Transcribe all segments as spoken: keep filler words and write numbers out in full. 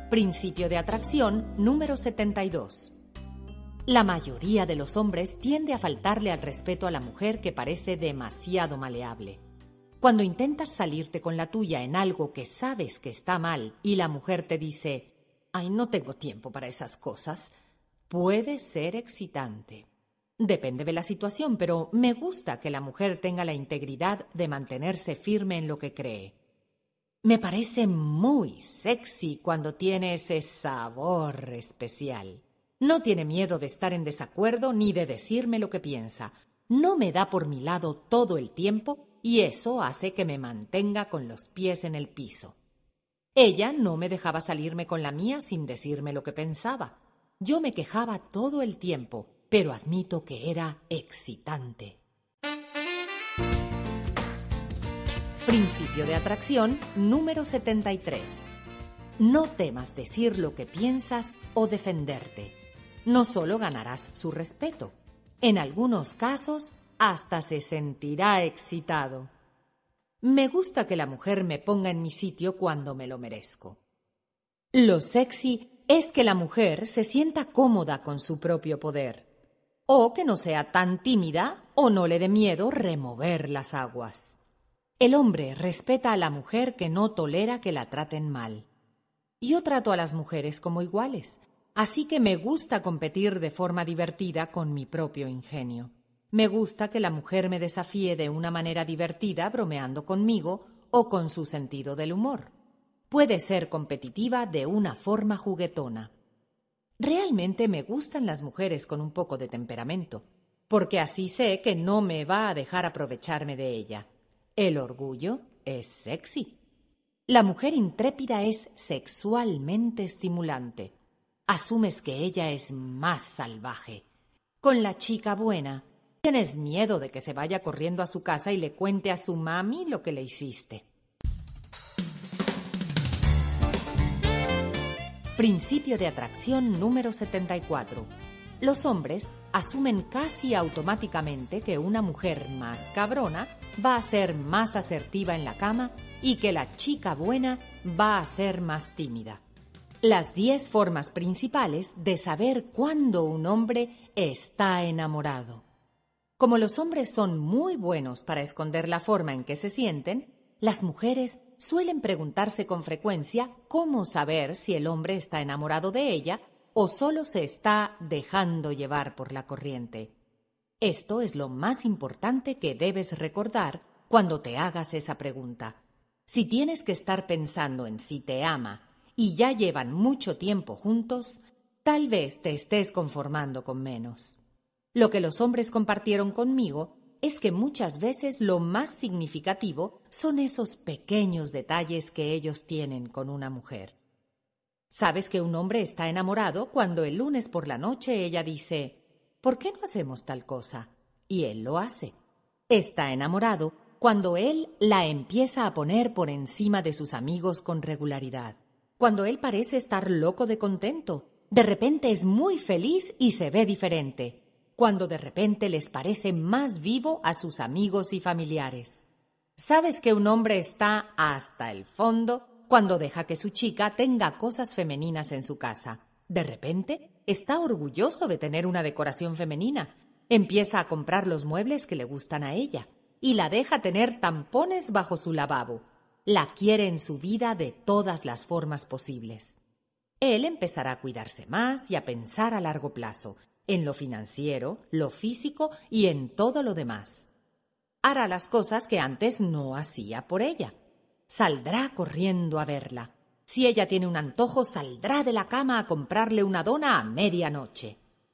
Principio de atracción número setenta y dos. La mayoría de los hombres tiende a faltarle al respeto a la mujer que parece demasiado maleable. Cuando intentas salirte con la tuya en algo que sabes que está mal y la mujer te dice «Ay, no tengo tiempo para esas cosas», puede ser excitante. Depende de la situación, pero me gusta que la mujer tenga la integridad de mantenerse firme en lo que cree. Me parece muy sexy cuando tiene ese sabor especial. No tiene miedo de estar en desacuerdo ni de decirme lo que piensa. No me da por mi lado todo el tiempo y eso hace que me mantenga con los pies en el piso. Ella no me dejaba salirme con la mía sin decirme lo que pensaba. Yo me quejaba todo el tiempo, pero admito que era excitante. Principio de atracción número setenta y tres. No temas decir lo que piensas o defenderte. No solo ganarás su respeto, en algunos casos hasta se sentirá excitado. Me gusta que la mujer me ponga en mi sitio cuando me lo merezco. Lo sexy es que la mujer se sienta cómoda con su propio poder, o que no sea tan tímida o no le dé miedo remover las aguas. El hombre respeta a la mujer que no tolera que la traten mal. Yo trato a las mujeres como iguales, así que me gusta competir de forma divertida con mi propio ingenio. Me gusta que la mujer me desafíe de una manera divertida bromeando conmigo o con su sentido del humor. Puede ser competitiva de una forma juguetona. Realmente me gustan las mujeres con un poco de temperamento, porque así sé que no me va a dejar aprovecharme de ella. El orgullo es sexy. La mujer intrépida es sexualmente estimulante. Asumes que ella es más salvaje. Con la chica buena, tienes miedo de que se vaya corriendo a su casa y le cuente a su mami lo que le hiciste. Principio de atracción número setenta y cuatro. Los hombres asumen casi automáticamente que una mujer más cabrona va a ser más asertiva en la cama y que la chica buena va a ser más tímida. Las diez formas principales de saber cuándo un hombre está enamorado. Como los hombres son muy buenos para esconder la forma en que se sienten, las mujeres suelen preguntarse con frecuencia cómo saber si el hombre está enamorado de ella o solo se está dejando llevar por la corriente. Esto es lo más importante que debes recordar cuando te hagas esa pregunta. Si tienes que estar pensando en si te ama y ya llevan mucho tiempo juntos, tal vez te estés conformando con menos. Lo que los hombres compartieron conmigo es que muchas veces lo más significativo son esos pequeños detalles que ellos tienen con una mujer. Sabes que un hombre está enamorado cuando el lunes por la noche ella dice «¿Por qué no hacemos tal cosa?» y él lo hace. Está enamorado cuando él la empieza a poner por encima de sus amigos con regularidad. Cuando él parece estar loco de contento, de repente es muy feliz y se ve diferente. Cuando de repente les parece más vivo a sus amigos y familiares. Sabes que un hombre está hasta el fondo cuando deja que su chica tenga cosas femeninas en su casa. De repente, está orgulloso de tener una decoración femenina. Empieza a comprar los muebles que le gustan a ella y la deja tener tampones bajo su lavabo. La quiere en su vida de todas las formas posibles. Él empezará a cuidarse más y a pensar a largo plazo, en lo financiero, lo físico y en todo lo demás. Hará las cosas que antes no hacía por ella. Saldrá corriendo a verla. Si ella tiene un antojo, saldrá de la cama a comprarle una dona a medianoche.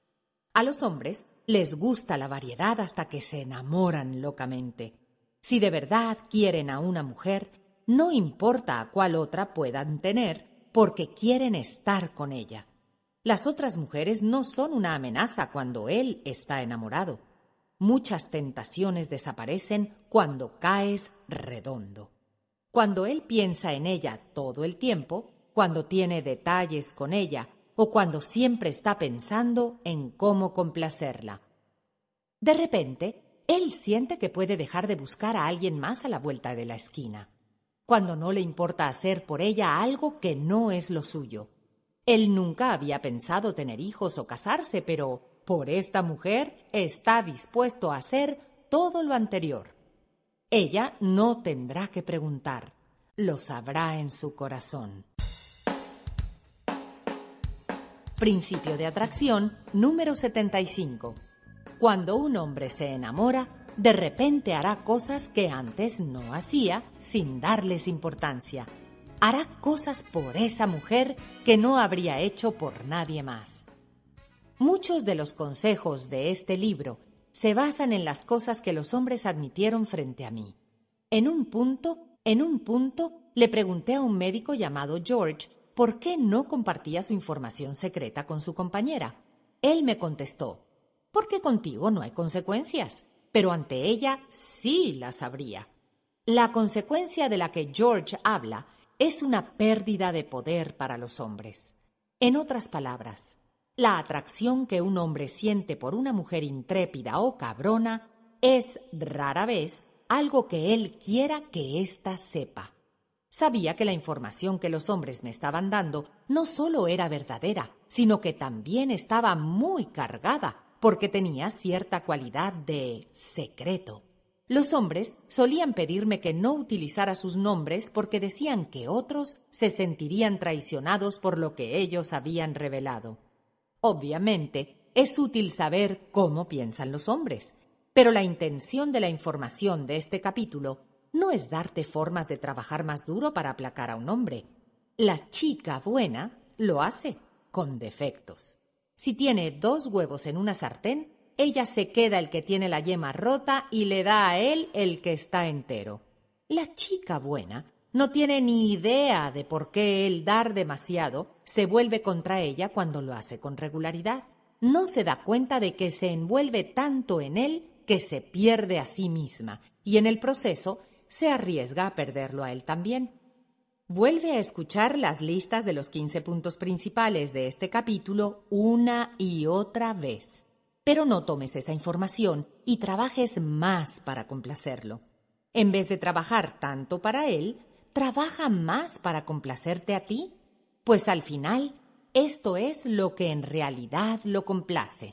A los hombres les gusta la variedad hasta que se enamoran locamente. Si de verdad quieren a una mujer, no importa a cuál otra puedan tener, porque quieren estar con ella. Las otras mujeres no son una amenaza cuando él está enamorado. Muchas tentaciones desaparecen cuando caes redondo. Cuando él piensa en ella todo el tiempo, cuando tiene detalles con ella o cuando siempre está pensando en cómo complacerla. De repente, él siente que puede dejar de buscar a alguien más a la vuelta de la esquina. Cuando no le importa hacer por ella algo que no es lo suyo. Él nunca había pensado tener hijos o casarse, pero por esta mujer está dispuesto a hacer todo lo anterior. Ella no tendrá que preguntar, lo sabrá en su corazón. Principio de atracción número setenta y cinco. Cuando un hombre se enamora, de repente hará cosas que antes no hacía sin darles importancia. Hará cosas por esa mujer que no habría hecho por nadie más. Muchos de los consejos de este libro se basan en las cosas que los hombres admitieron frente a mí. En un punto, en un punto, le pregunté a un médico llamado George por qué no compartía su información secreta con su compañera. Él me contestó, porque contigo no hay consecuencias, pero ante ella sí las habría. La consecuencia de la que George habla es una pérdida de poder para los hombres. En otras palabras, la atracción que un hombre siente por una mujer intrépida o cabrona es, rara vez, algo que él quiera que ésta sepa. Sabía que la información que los hombres me estaban dando no solo era verdadera, sino que también estaba muy cargada, porque tenía cierta cualidad de secreto. Los hombres solían pedirme que no utilizara sus nombres porque decían que otros se sentirían traicionados por lo que ellos habían revelado. Obviamente, es útil saber cómo piensan los hombres, pero la intención de la información de este capítulo no es darte formas de trabajar más duro para aplacar a un hombre. La chica buena lo hace con defectos. Si tiene dos huevos en una sartén, ella se queda el que tiene la yema rota y le da a él el que está entero. La chica buena no tiene ni idea de por qué el dar demasiado se vuelve contra ella cuando lo hace con regularidad. No se da cuenta de que se envuelve tanto en él que se pierde a sí misma y en el proceso se arriesga a perderlo a él también. Vuelve a escuchar las listas de los quince puntos principales de este capítulo una y otra vez. Pero no tomes esa información y trabajes más para complacerlo. En vez de trabajar tanto para él, trabaja más para complacerte a ti, pues al final esto es lo que en realidad lo complace.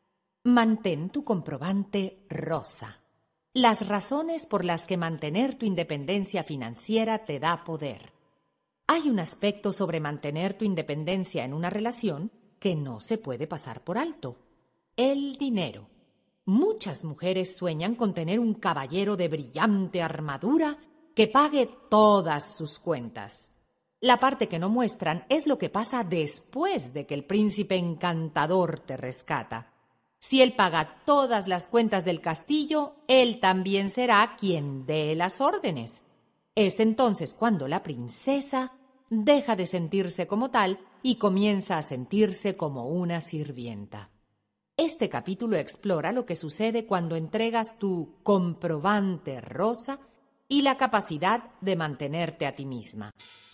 Mantén tu comprobante rosa. Las razones por las que mantener tu independencia financiera te da poder. Hay un aspecto sobre mantener tu independencia en una relación que no se puede pasar por alto. El dinero. Muchas mujeres sueñan con tener un caballero de brillante armadura que pague todas sus cuentas. La parte que no muestran es lo que pasa después de que el príncipe encantador te rescata. Si él paga todas las cuentas del castillo, él también será quien dé las órdenes. Es entonces cuando la princesa deja de sentirse como tal y comienza a sentirse como una sirvienta. Este capítulo explora lo que sucede cuando entregas tu comprobante rosa y la capacidad de mantenerte a ti misma.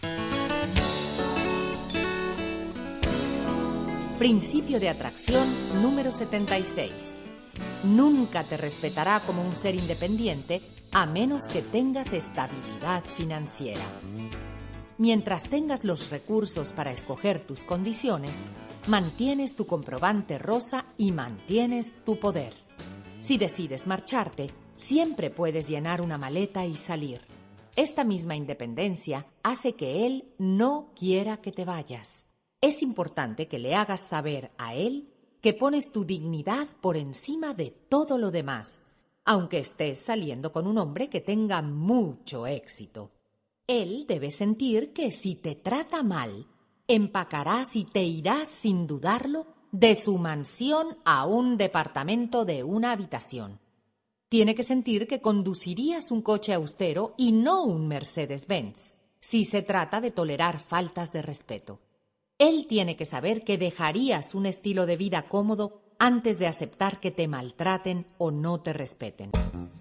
Principio de atracción número setenta y seis. Nunca te respetará como un ser independiente a menos que tengas estabilidad financiera. Mientras tengas los recursos para escoger tus condiciones, mantienes tu comprobante rosa y mantienes tu poder. Si decides marcharte, siempre puedes llenar una maleta y salir. Esta misma independencia hace que él no quiera que te vayas. Es importante que le hagas saber a él que pones tu dignidad por encima de todo lo demás, aunque estés saliendo con un hombre que tenga mucho éxito. Él debe sentir que si te trata mal, empacarás y te irás sin dudarlo de su mansión a un departamento de una habitación. Tiene que sentir que conducirías un coche austero y no un Mercedes-Benz, si se trata de tolerar faltas de respeto. Él tiene que saber que dejarías un estilo de vida cómodo antes de aceptar que te maltraten o no te respeten.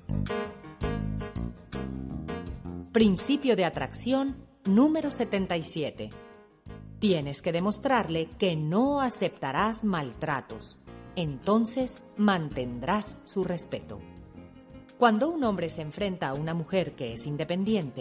Principio de atracción número setenta y siete. Tienes que demostrarle que no aceptarás maltratos. Entonces mantendrás su respeto. Cuando un hombre se enfrenta a una mujer que es independiente,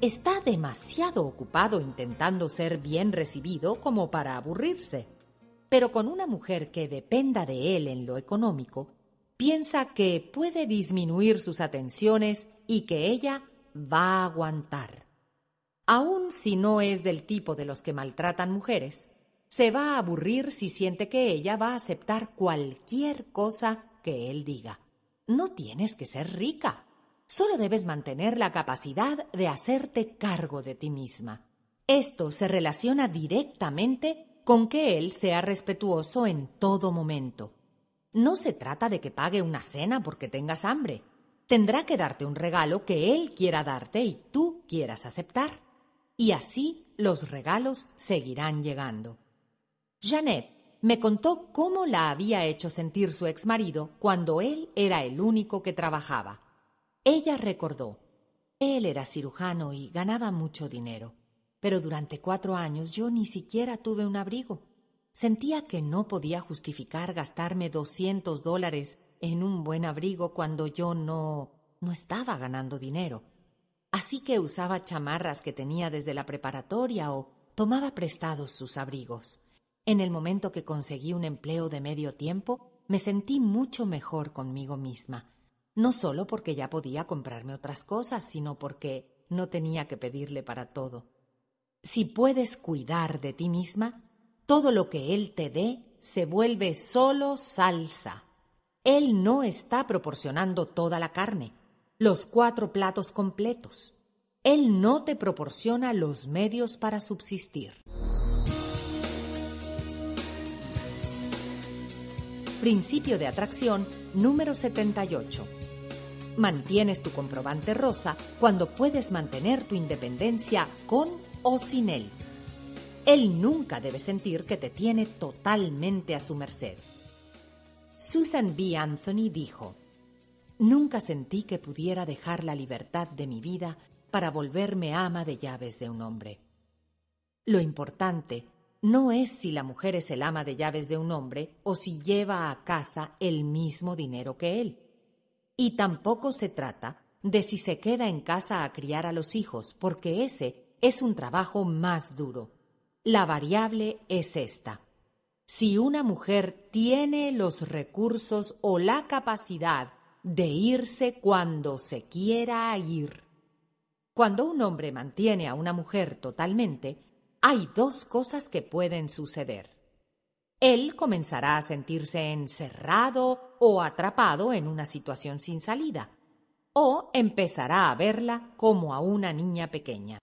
está demasiado ocupado intentando ser bien recibido como para aburrirse. Pero con una mujer que dependa de él en lo económico, piensa que puede disminuir sus atenciones y que ella va a aguantar. Aun si no es del tipo de los que maltratan mujeres, se va a aburrir si siente que ella va a aceptar cualquier cosa que él diga. No tienes que ser rica. Solo debes mantener la capacidad de hacerte cargo de ti misma. Esto se relaciona directamente con que él sea respetuoso en todo momento. No se trata de que pague una cena porque tengas hambre. Tendrá que darte un regalo que él quiera darte y tú quieras aceptar. Y así los regalos seguirán llegando. Jeanette me contó cómo la había hecho sentir su exmarido cuando él era el único que trabajaba. Ella recordó: él era cirujano y ganaba mucho dinero, pero durante cuatro años yo ni siquiera tuve un abrigo. Sentía que no podía justificar gastarme doscientos dólares en un buen abrigo cuando yo no, no estaba ganando dinero. Así que usaba chamarras que tenía desde la preparatoria o tomaba prestados sus abrigos. En el momento que conseguí un empleo de medio tiempo, me sentí mucho mejor conmigo misma. No solo porque ya podía comprarme otras cosas, sino porque no tenía que pedirle para todo. Si puedes cuidar de ti misma, todo lo que él te dé se vuelve solo salsa. Él no está proporcionando toda la carne, los cuatro platos completos. Él no te proporciona los medios para subsistir. Principio de atracción número setenta y ocho. Mantienes tu comprobante rosa cuando puedes mantener tu independencia con o sin él. Él nunca debe sentir que te tiene totalmente a su merced. Susan B. Anthony dijo: nunca sentí que pudiera dejar la libertad de mi vida para volverme ama de llaves de un hombre. Lo importante no es si la mujer es el ama de llaves de un hombre o si lleva a casa el mismo dinero que él. Y tampoco se trata de si se queda en casa a criar a los hijos, porque ese es un trabajo más duro. La variable es esta: si una mujer tiene los recursos o la capacidad de irse cuando se quiera ir. Cuando un hombre mantiene a una mujer totalmente, hay dos cosas que pueden suceder. Él comenzará a sentirse encerrado o atrapado en una situación sin salida, o empezará a verla como a una niña pequeña.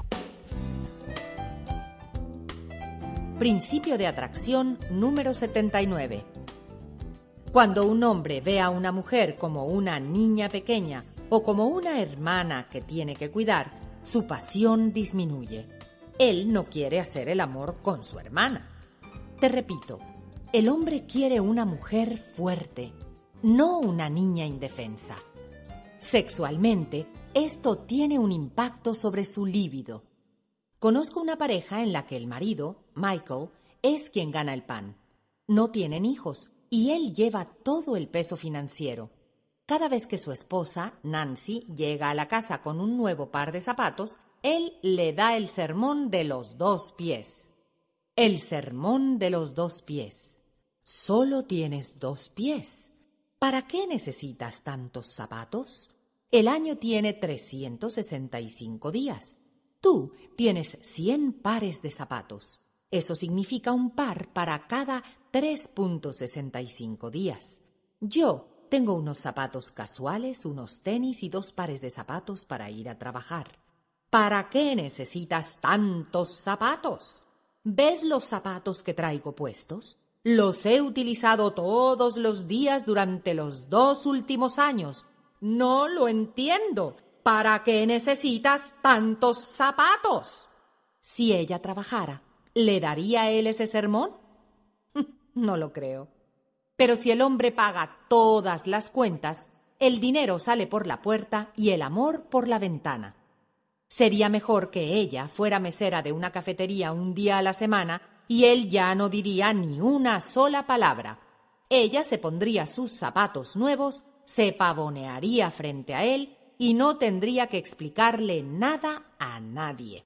Principio de atracción número setenta y nueve. Cuando un hombre ve a una mujer como una niña pequeña o como una hermana que tiene que cuidar, su pasión disminuye. Él no quiere hacer el amor con su hermana. Te repito, el hombre quiere una mujer fuerte, no una niña indefensa. Sexualmente, esto tiene un impacto sobre su líbido. Conozco una pareja en la que el marido, Michael, es quien gana el pan. No tienen hijos y él lleva todo el peso financiero. Cada vez que su esposa, Nancy, llega a la casa con un nuevo par de zapatos, él le da el sermón de los dos pies. El sermón de los dos pies. Solo tienes dos pies. ¿Para qué necesitas tantos zapatos? El año tiene trescientos sesenta y cinco días. Tú tienes cien pares de zapatos. Eso significa un par para cada tres punto sesenta y cinco días. Yo tengo unos zapatos casuales, unos tenis y dos pares de zapatos para ir a trabajar. ¿Para qué necesitas tantos zapatos? ¿Ves los zapatos que traigo puestos? Los he utilizado todos los días durante los dos últimos años. No lo entiendo. ¿Para qué necesitas tantos zapatos? Si ella trabajara, ¿le daría a él ese sermón? No lo creo. Pero si el hombre paga todas las cuentas, el dinero sale por la puerta y el amor por la ventana. Sería mejor que ella fuera mesera de una cafetería un día a la semana y él ya no diría ni una sola palabra. Ella se pondría sus zapatos nuevos, se pavonearía frente a él y no tendría que explicarle nada a nadie.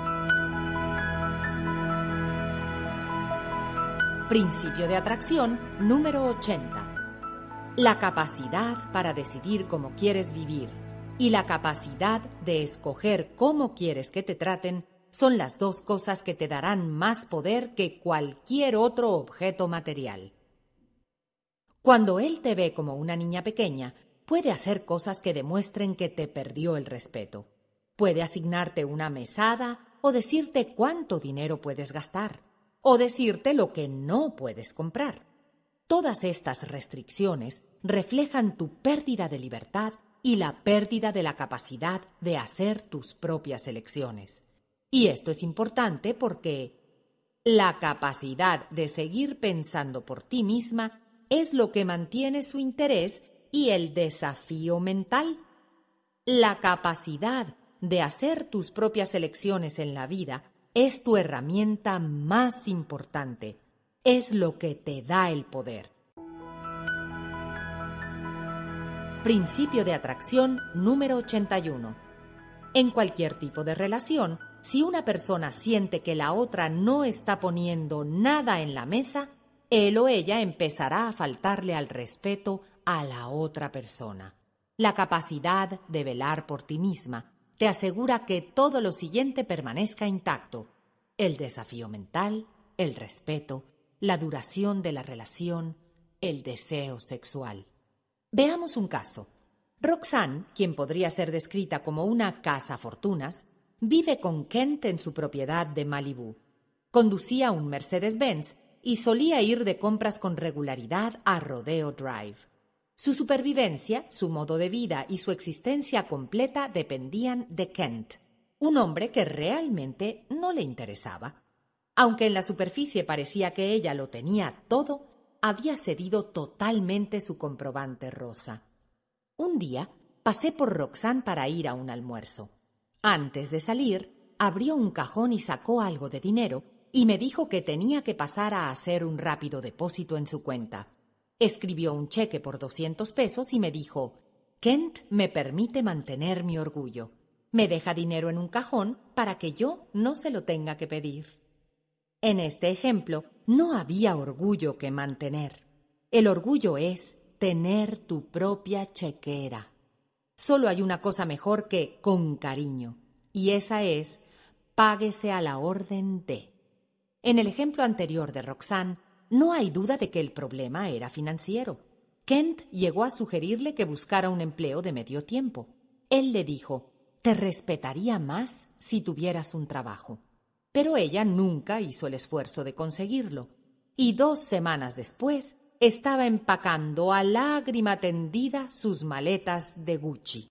Principio de atracción número ochenta. La capacidad para decidir cómo quieres vivir y la capacidad de escoger cómo quieres que te traten son las dos cosas que te darán más poder que cualquier otro objeto material. Cuando él te ve como una niña pequeña, puede hacer cosas que demuestren que te perdió el respeto. Puede asignarte una mesada o decirte cuánto dinero puedes gastar, o decirte lo que no puedes comprar. Todas estas restricciones reflejan tu pérdida de libertad y la pérdida de la capacidad de hacer tus propias elecciones. Y esto es importante porque la capacidad de seguir pensando por ti misma es lo que mantiene su interés y el desafío mental. La capacidad de hacer tus propias elecciones en la vida es tu herramienta más importante. Es lo que te da el poder. Principio de atracción número ochenta y uno. En cualquier tipo de relación, si una persona siente que la otra no está poniendo nada en la mesa, él o ella empezará a faltarle al respeto a la otra persona. La capacidad de velar por ti misma te asegura que todo lo siguiente permanezca intacto: el desafío mental, el respeto, la duración de la relación, el deseo sexual. Veamos un caso. Roxanne, quien podría ser descrita como una cazafortunas, vive con Kent en su propiedad de Malibú. Conducía un Mercedes-Benz y solía ir de compras con regularidad a Rodeo Drive. Su supervivencia, su modo de vida y su existencia completa dependían de Kent, un hombre que realmente no le interesaba. Aunque en la superficie parecía que ella lo tenía todo, había cedido totalmente su comprobante rosa. Un día pasé por Roxanne para ir a un almuerzo. Antes de salir, abrió un cajón y sacó algo de dinero y me dijo que tenía que pasar a hacer un rápido depósito en su cuenta. Escribió un cheque por doscientos pesos y me dijo: Kent me permite mantener mi orgullo. Me deja dinero en un cajón para que yo no se lo tenga que pedir. En este ejemplo, no había orgullo que mantener. El orgullo es tener tu propia chequera. Solo hay una cosa mejor que con cariño, y esa es: páguese a la orden de. En el ejemplo anterior de Roxanne, no hay duda de que el problema era financiero. Kent llegó a sugerirle que buscara un empleo de medio tiempo. Él le dijo: te respetaría más si tuvieras un trabajo. Pero ella nunca hizo el esfuerzo de conseguirlo, y dos semanas después estaba empacando a lágrima tendida sus maletas de Gucci.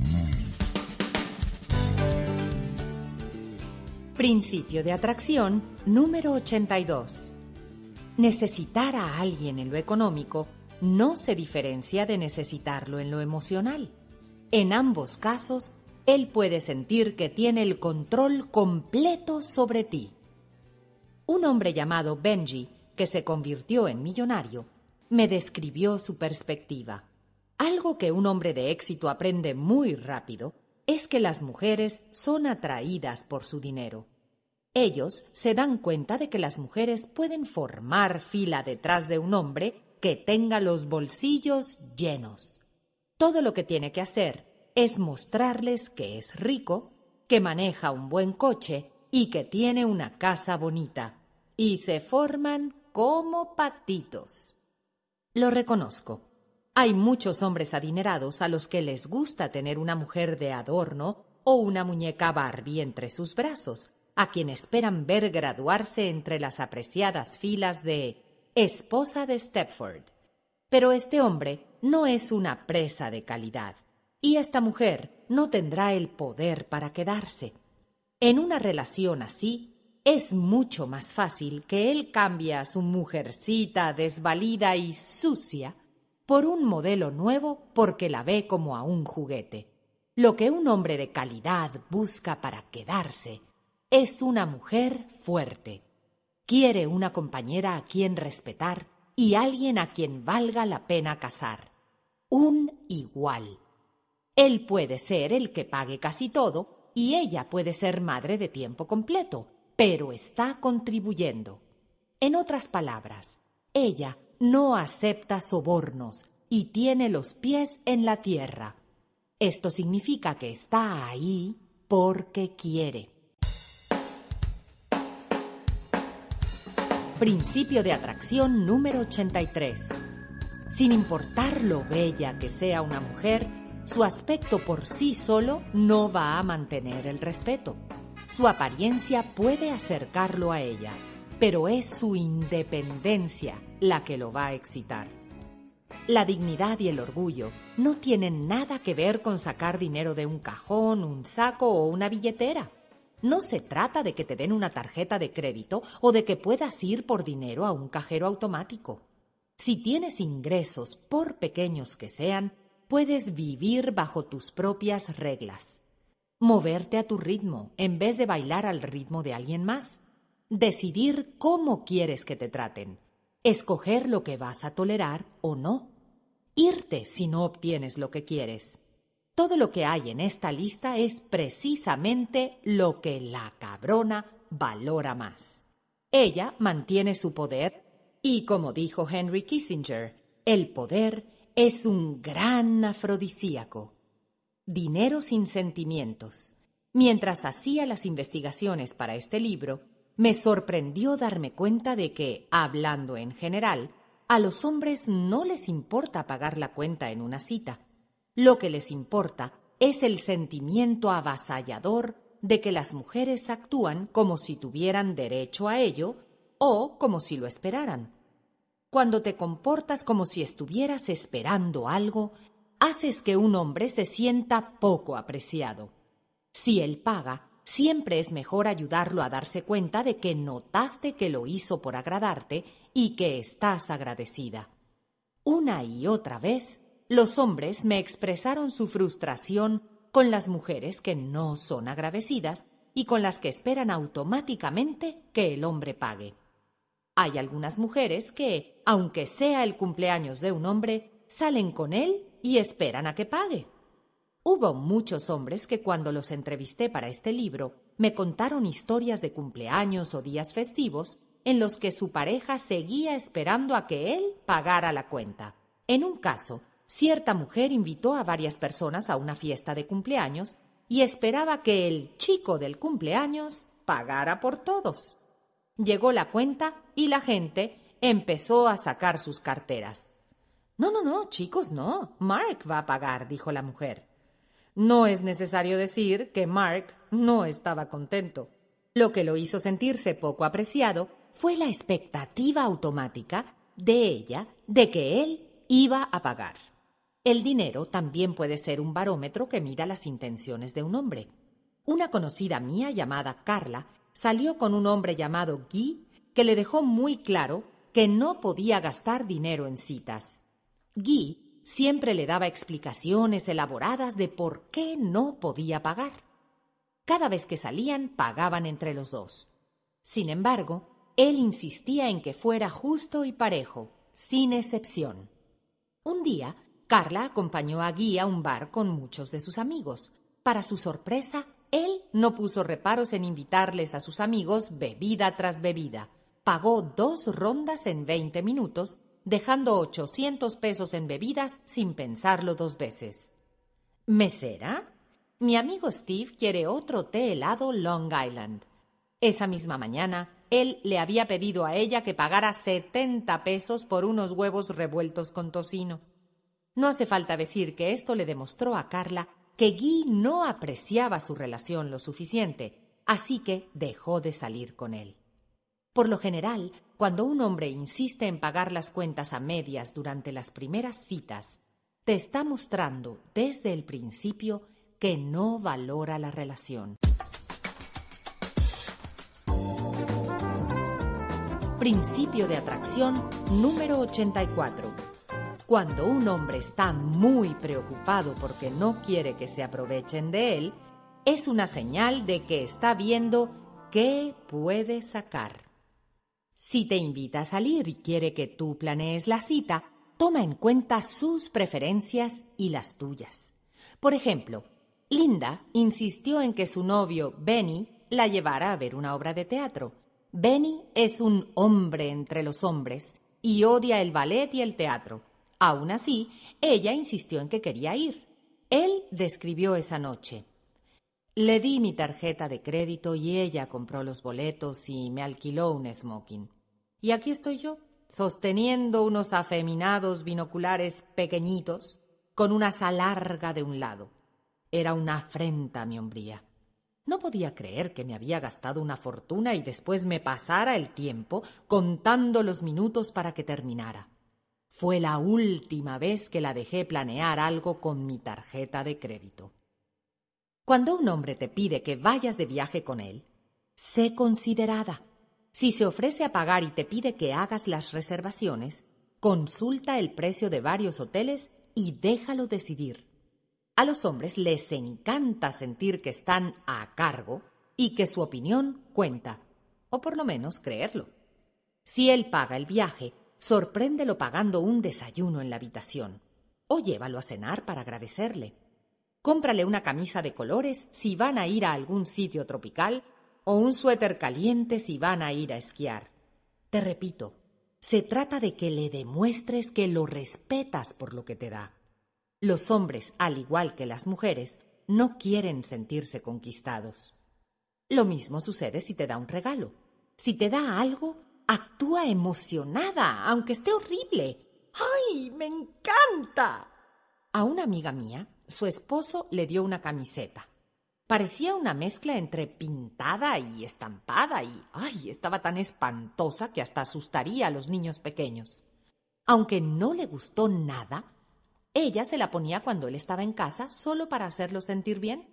Principio de atracción número ochenta y dos. Necesitar a alguien en lo económico no se diferencia de necesitarlo en lo emocional. En ambos casos, él puede sentir que tiene el control completo sobre ti. Un hombre llamado Benji, que se convirtió en millonario, me describió su perspectiva. Algo que un hombre de éxito aprende muy rápido es que las mujeres son atraídas por su dinero. Ellos se dan cuenta de que las mujeres pueden formar fila detrás de un hombre que tenga los bolsillos llenos. Todo lo que tiene que hacer es mostrarles que es rico, que maneja un buen coche y que tiene una casa bonita, y se forman como patitos. Lo reconozco. Hay muchos hombres adinerados a los que les gusta tener una mujer de adorno o una muñeca Barbie entre sus brazos, a quien esperan ver graduarse entre las apreciadas filas de esposa de Stepford. Pero este hombre no es una presa de calidad. Y esta mujer no tendrá el poder para quedarse. En una relación así, es mucho más fácil que él cambie a su mujercita desvalida y sucia por un modelo nuevo porque la ve como a un juguete. Lo que un hombre de calidad busca para quedarse es una mujer fuerte. Quiere una compañera a quien respetar y alguien a quien valga la pena casar. Un igual. Él puede ser el que pague casi todo y ella puede ser madre de tiempo completo, pero está contribuyendo. En otras palabras, ella no acepta sobornos y tiene los pies en la tierra. Esto significa que está ahí porque quiere. Principio de atracción número ochenta y tres. Sin importar lo bella que sea una mujer, su aspecto por sí solo no va a mantener el respeto. Su apariencia puede acercarlo a ella, pero es su independencia la que lo va a excitar. La dignidad y el orgullo no tienen nada que ver con sacar dinero de un cajón, un saco o una billetera. No se trata de que te den una tarjeta de crédito o de que puedas ir por dinero a un cajero automático. Si tienes ingresos, por pequeños que sean, puedes vivir bajo tus propias reglas. Moverte a tu ritmo en vez de bailar al ritmo de alguien más. Decidir cómo quieres que te traten. Escoger lo que vas a tolerar o no. Irte si no obtienes lo que quieres. Todo lo que hay en esta lista es precisamente lo que la cabrona valora más. Ella mantiene su poder y, como dijo Henry Kissinger, el poder es un gran afrodisíaco. Dinero sin sentimientos. Mientras hacía las investigaciones para este libro, me sorprendió darme cuenta de que, hablando en general, a los hombres no les importa pagar la cuenta en una cita. Lo que les importa es el sentimiento avasallador de que las mujeres actúan como si tuvieran derecho a ello o como si lo esperaran. Cuando te comportas como si estuvieras esperando algo, haces que un hombre se sienta poco apreciado. Si él paga, siempre es mejor ayudarlo a darse cuenta de que notaste que lo hizo por agradarte y que estás agradecida. Una y otra vez, los hombres me expresaron su frustración con las mujeres que no son agradecidas y con las que esperan automáticamente que el hombre pague. Hay algunas mujeres que, aunque sea el cumpleaños de un hombre, salen con él y esperan a que pague. Hubo muchos hombres que cuando los entrevisté para este libro me contaron historias de cumpleaños o días festivos en los que su pareja seguía esperando a que él pagara la cuenta. En un caso, cierta mujer invitó a varias personas a una fiesta de cumpleaños y esperaba que el chico del cumpleaños pagara por todos. Llegó la cuenta y la gente empezó a sacar sus carteras. No, no, no, chicos, no. Mark va a pagar, dijo la mujer. No es necesario decir que Mark no estaba contento. Lo que lo hizo sentirse poco apreciado fue la expectativa automática de ella de que él iba a pagar. El dinero también puede ser un barómetro que mida las intenciones de un hombre. Una conocida mía llamada Carla salió con un hombre llamado Guy que le dejó muy claro que no podía gastar dinero en citas. Guy siempre le daba explicaciones elaboradas de por qué no podía pagar. Cada vez que salían, pagaban entre los dos. Sin embargo, él insistía en que fuera justo y parejo, sin excepción. Un día, Carla acompañó a Guy a un bar con muchos de sus amigos. Para su sorpresa, él no puso reparos en invitarles a sus amigos bebida tras bebida. Pagó dos rondas en veinte minutos, dejando ochocientos pesos en bebidas sin pensarlo dos veces. ¿Mesera? Mi amigo Steve quiere otro té helado Long Island. Esa misma mañana, él le había pedido a ella que pagara setenta pesos por unos huevos revueltos con tocino. No hace falta decir que esto le demostró a Carla que Guy no apreciaba su relación lo suficiente, así que dejó de salir con él. Por lo general, cuando un hombre insiste en pagar las cuentas a medias durante las primeras citas, te está mostrando desde el principio que no valora la relación. Principio de atracción número ochenta y cuatro. Cuando un hombre está muy preocupado porque no quiere que se aprovechen de él, es una señal de que está viendo qué puede sacar. Si te invita a salir y quiere que tú planees la cita, toma en cuenta sus preferencias y las tuyas. Por ejemplo, Linda insistió en que su novio, Benny, la llevara a ver una obra de teatro. Benny es un hombre entre los hombres y odia el ballet y el teatro. Aún así, ella insistió en que quería ir. Él describió esa noche. Le di mi tarjeta de crédito y ella compró los boletos y me alquiló un smoking. Y aquí estoy yo, sosteniendo unos afeminados binoculares pequeñitos con una asa larga de un lado. Era una afrenta a mi hombría. No podía creer que me había gastado una fortuna y después me pasara el tiempo contando los minutos para que terminara. Fue la última vez que la dejé planear algo con mi tarjeta de crédito. Cuando un hombre te pide que vayas de viaje con él, sé considerada. Si se ofrece a pagar y te pide que hagas las reservaciones, consulta el precio de varios hoteles y déjalo decidir. A los hombres les encanta sentir que están a cargo y que su opinión cuenta, o por lo menos creerlo. Si él paga el viaje, sorpréndelo pagando un desayuno en la habitación, o llévalo a cenar para agradecerle. Cómprale una camisa de colores si van a ir a algún sitio tropical o un suéter caliente si van a ir a esquiar. Te repito, se trata de que le demuestres que lo respetas por lo que te da. Los hombres, al igual que las mujeres, no quieren sentirse conquistados. Lo mismo sucede si te da un regalo. Si te da algo, actúa emocionada, aunque esté horrible. ¡Ay, me encanta! A una amiga mía, su esposo le dio una camiseta. Parecía una mezcla entre pintada y estampada y, ¡ay!, estaba tan espantosa que hasta asustaría a los niños pequeños. Aunque no le gustó nada, ella se la ponía cuando él estaba en casa solo para hacerlo sentir bien.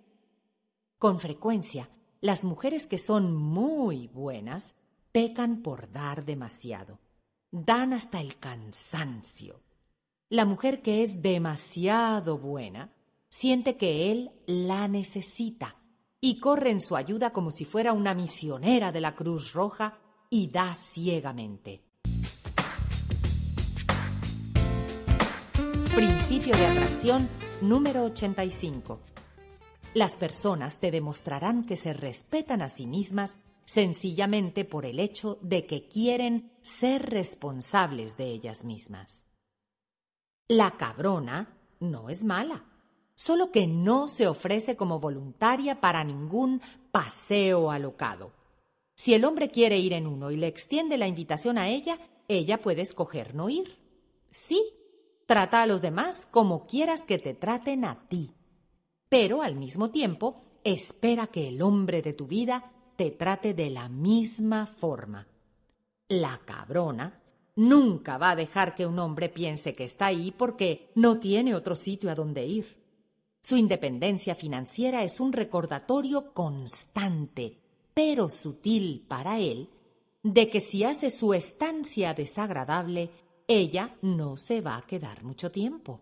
Con frecuencia, las mujeres que son muy buenas pecan por dar demasiado. Dan hasta el cansancio. La mujer que es demasiado buena siente que él la necesita y corre en su ayuda como si fuera una misionera de la Cruz Roja y da ciegamente. Principio de atracción número ochenta y cinco. Las personas te demostrarán que se respetan a sí mismas sencillamente por el hecho de que quieren ser responsables de ellas mismas. La cabrona no es mala, solo que no se ofrece como voluntaria para ningún paseo alocado. Si el hombre quiere ir en uno y le extiende la invitación a ella, ella puede escoger no ir. Sí, trata a los demás como quieras que te traten a ti, pero al mismo tiempo espera que el hombre de tu vida te trate de la misma forma. La cabrona nunca va a dejar que un hombre piense que está ahí porque no tiene otro sitio a donde ir. Su independencia financiera es un recordatorio constante, pero sutil para él, de que si hace su estancia desagradable, ella no se va a quedar mucho tiempo.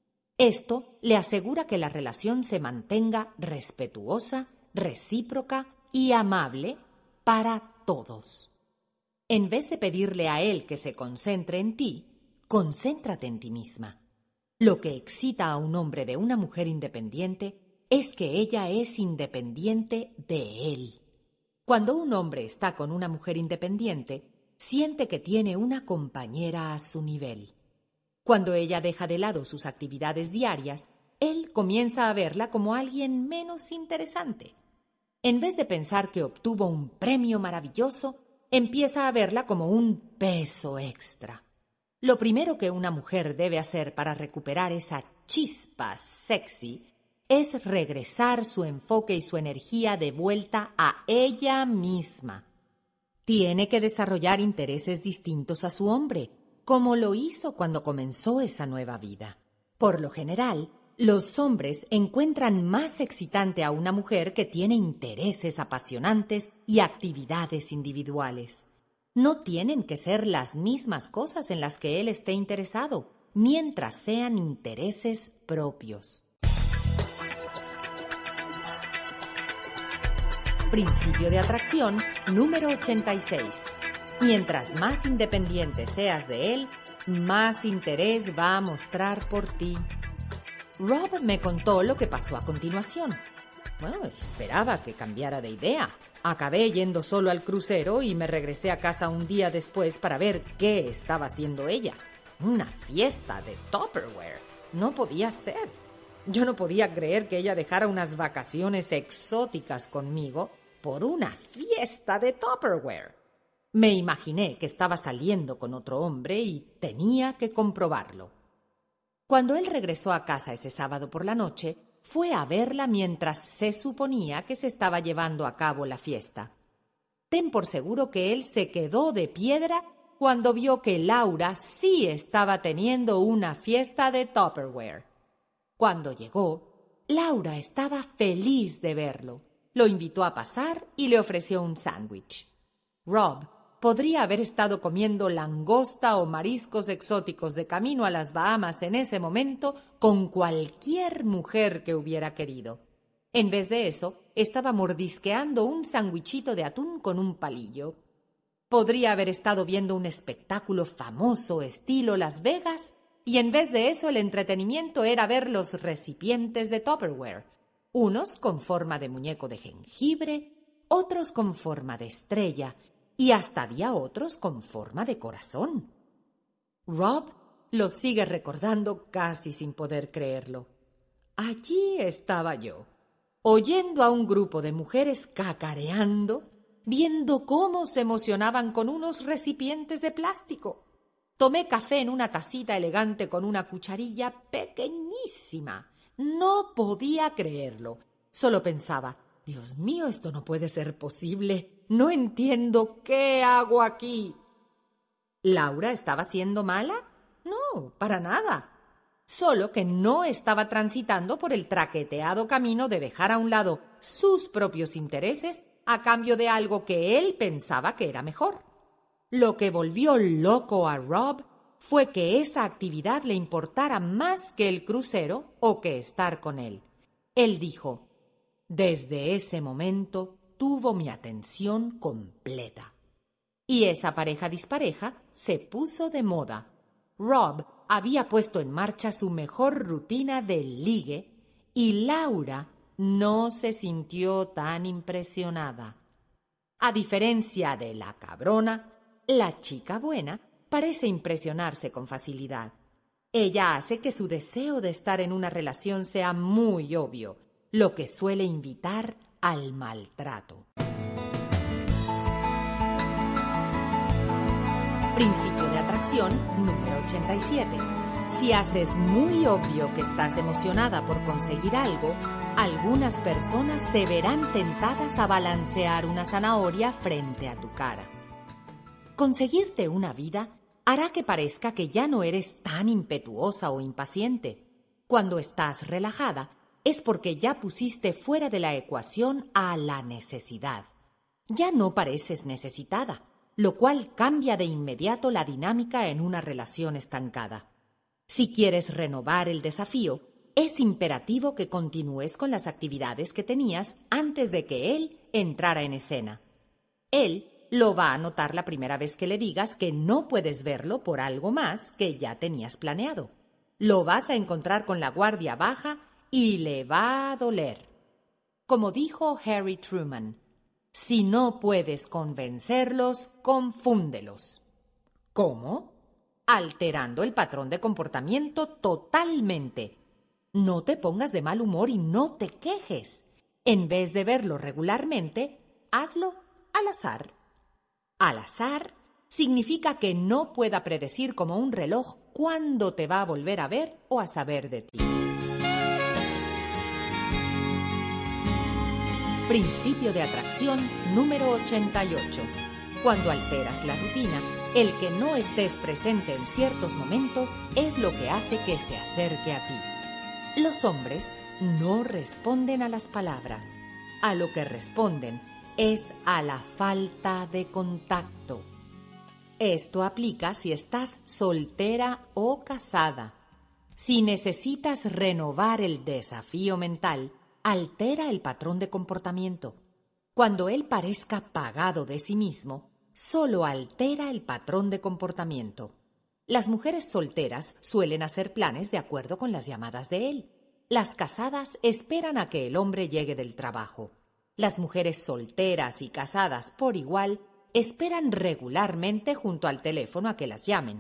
Esto le asegura que la relación se mantenga respetuosa, recíproca y amable para todos. En vez de pedirle a él que se concentre en ti, concéntrate en ti misma. Lo que excita a un hombre de una mujer independiente es que ella es independiente de él. Cuando un hombre está con una mujer independiente, siente que tiene una compañera a su nivel. Cuando ella deja de lado sus actividades diarias, él comienza a verla como alguien menos interesante. En vez de pensar que obtuvo un premio maravilloso, empieza a verla como un peso extra. Lo primero que una mujer debe hacer para recuperar esa chispa sexy es regresar su enfoque y su energía de vuelta a ella misma. Tiene que desarrollar intereses distintos a su hombre, como lo hizo cuando comenzó esa nueva vida. Por lo general, los hombres encuentran más excitante a una mujer que tiene intereses apasionantes y actividades individuales. No tienen que ser las mismas cosas en las que él esté interesado, mientras sean intereses propios. Principio de atracción número ochenta y seis. Mientras más independiente seas de él, más interés va a mostrar por ti. Rob me contó lo que pasó a continuación. Bueno, esperaba que cambiara de idea. Acabé yendo solo al crucero y me regresé a casa un día después para ver qué estaba haciendo ella. Una fiesta de Tupperware. No podía ser. Yo no podía creer que ella dejara unas vacaciones exóticas conmigo por una fiesta de Tupperware. Me imaginé que estaba saliendo con otro hombre y tenía que comprobarlo. Cuando él regresó a casa ese sábado por la noche, fue a verla mientras se suponía que se estaba llevando a cabo la fiesta. Ten por seguro que él se quedó de piedra cuando vio que Laura sí estaba teniendo una fiesta de Tupperware. Cuando llegó, Laura estaba feliz de verlo. Lo invitó a pasar y le ofreció un sándwich. Rob podría haber estado comiendo langosta o mariscos exóticos de camino a las Bahamas en ese momento con cualquier mujer que hubiera querido. En vez de eso, estaba mordisqueando un sándwichito de atún con un palillo. Podría haber estado viendo un espectáculo famoso estilo Las Vegas y en vez de eso el entretenimiento era ver los recipientes de Tupperware, unos con forma de muñeco de jengibre, otros con forma de estrella y hasta había otros con forma de corazón. Rob lo sigue recordando casi sin poder creerlo. Allí estaba yo, oyendo a un grupo de mujeres cacareando, viendo cómo se emocionaban con unos recipientes de plástico. Tomé café en una tacita elegante con una cucharilla pequeñísima. No podía creerlo. Solo pensaba, Dios mío, esto no puede ser posible. No entiendo qué hago aquí. ¿Laura estaba siendo mala? No, para nada. Solo que no estaba transitando por el traqueteado camino de dejar a un lado sus propios intereses a cambio de algo que él pensaba que era mejor. Lo que volvió loco a Rob fue que esa actividad le importara más que el crucero o que estar con él. Él dijo, desde ese momento tuvo mi atención completa. Y esa pareja dispareja se puso de moda. Rob había puesto en marcha su mejor rutina de ligue y Laura no se sintió tan impresionada. A diferencia de la cabrona, la chica buena parece impresionarse con facilidad. Ella hace que su deseo de estar en una relación sea muy obvio, lo que suele invitar al maltrato. Principio de atracción número ochenta y siete. Si haces muy obvio que estás emocionada por conseguir algo, algunas personas se verán tentadas a balancear una zanahoria frente a tu cara. Conseguirte una vida hará que parezca que ya no eres tan impetuosa o impaciente. Cuando estás relajada, es porque ya pusiste fuera de la ecuación a la necesidad. Ya no pareces necesitada, lo cual cambia de inmediato la dinámica en una relación estancada. Si quieres renovar el desafío, es imperativo que continúes con las actividades que tenías antes de que él entrara en escena. Él lo va a notar la primera vez que le digas que no puedes verlo por algo más que ya tenías planeado. Lo vas a encontrar con la guardia baja y le va a doler. Como dijo Harry Truman, si no puedes convencerlos, confúndelos. ¿Cómo? Alterando el patrón de comportamiento totalmente. No te pongas de mal humor y no te quejes. En vez de verlo regularmente, hazlo al azar. Al azar significa que no pueda predecir como un reloj cuándo te va a volver a ver o a saber de ti. Principio de atracción número ochenta y ocho. Cuando alteras la rutina, el que no estés presente en ciertos momentos es lo que hace que se acerque a ti. Los hombres no responden a las palabras. A lo que responden es a la falta de contacto. Esto aplica si estás soltera o casada. Si necesitas renovar el desafío mental, altera el patrón de comportamiento. Cuando él parezca pagado de sí mismo, solo altera el patrón de comportamiento. Las mujeres solteras suelen hacer planes de acuerdo con las llamadas de él. las casadas esperan a que el hombre llegue del trabajo. Las mujeres solteras y casadas por igual esperan regularmente junto al teléfono a que las llamen.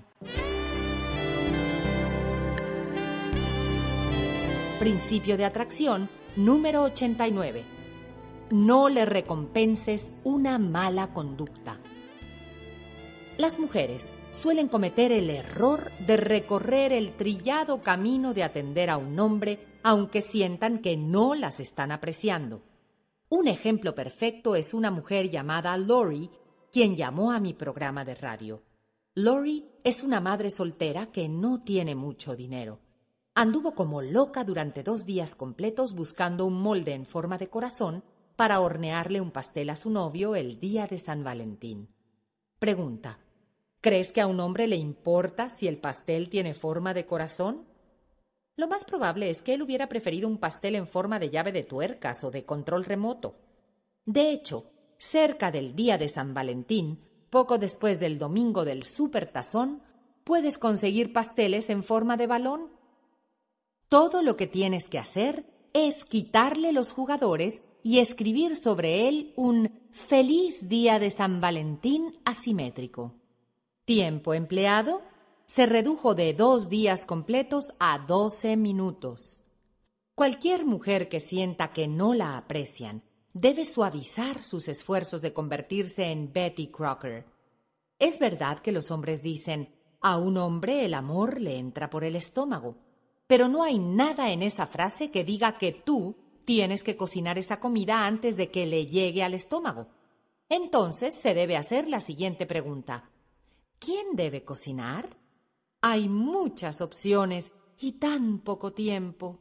Principio de atracción número ochenta y nueve. No le recompenses una mala conducta. Las mujeres suelen cometer el error de recorrer el trillado camino de atender a un hombre aunque sientan que no las están apreciando. Un ejemplo perfecto es una mujer llamada Lori, quien llamó a mi programa de radio. Lori es una madre soltera que no tiene mucho dinero. Anduvo como loca durante dos días completos buscando un molde en forma de corazón para hornearle un pastel a su novio el día de San Valentín. Pregunta: ¿crees que a un hombre le importa si el pastel tiene forma de corazón? Lo más probable es que él hubiera preferido un pastel en forma de llave de tuercas o de control remoto. De hecho, cerca del día de San Valentín, poco después del domingo del supertazón, puedes conseguir pasteles en forma de balón. Todo lo que tienes que hacer es quitarle los jugadores y escribir sobre él un Feliz Día de San Valentín asimétrico. Tiempo empleado se redujo de dos días completos a doce minutos. Cualquier mujer que sienta que no la aprecian debe suavizar sus esfuerzos de convertirse en Betty Crocker. Es verdad que los hombres dicen: a un hombre el amor le entra por el estómago. Pero no hay nada en esa frase que diga que tú tienes que cocinar esa comida antes de que le llegue al estómago. Entonces se debe hacer la siguiente pregunta: ¿quién debe cocinar? Hay muchas opciones y tan poco tiempo.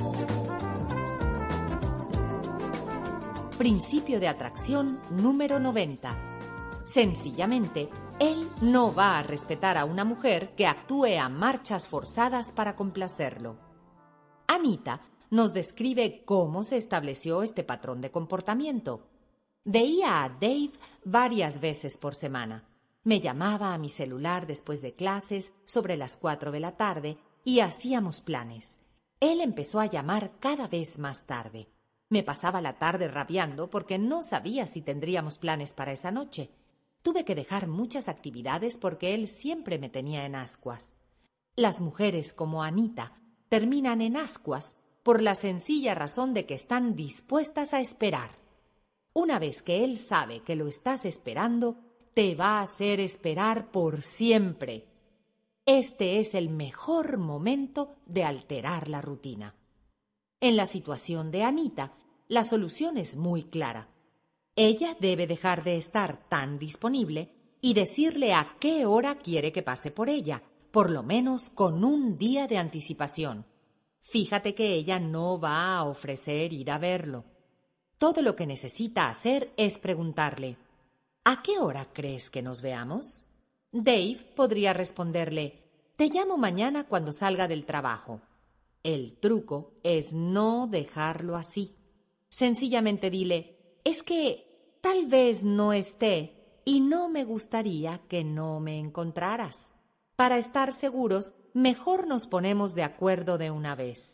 Principio de atracción número noventa. Sencillamente, él no va a respetar a una mujer que actúe a marchas forzadas para complacerlo. Anita nos describe cómo se estableció este patrón de comportamiento. Veía a Dave varias veces por semana. Me llamaba a mi celular después de clases sobre las cuatro de la tarde y hacíamos planes. Él empezó a llamar cada vez más tarde. Me pasaba la tarde rabiando porque no sabía si tendríamos planes para esa noche. Tuve que dejar muchas actividades porque él siempre me tenía en ascuas. Las mujeres como Anita terminan en ascuas por la sencilla razón de que están dispuestas a esperar. Una vez que él sabe que lo estás esperando, te va a hacer esperar por siempre. Este es el mejor momento de alterar la rutina. En la situación de Anita, la solución es muy clara. Ella debe dejar de estar tan disponible y decirle a qué hora quiere que pase por ella, por lo menos con un día de anticipación. Fíjate que ella no va a ofrecer ir a verlo. Todo lo que necesita hacer es preguntarle: ¿a qué hora crees que nos veamos? Dave podría responderle: te llamo mañana cuando salga del trabajo. El truco es no dejarlo así. Sencillamente dile: es que tal vez no esté y no me gustaría que no me encontraras. Para estar seguros, mejor nos ponemos de acuerdo de una vez.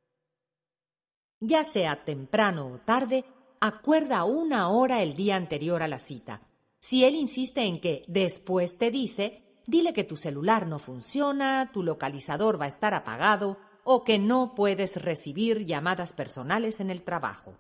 Ya sea temprano o tarde, acuerda una hora el día anterior a la cita. Si él insiste en que después te dice, dile que tu celular no funciona, tu localizador va a estar apagado o que no puedes recibir llamadas personales en el trabajo.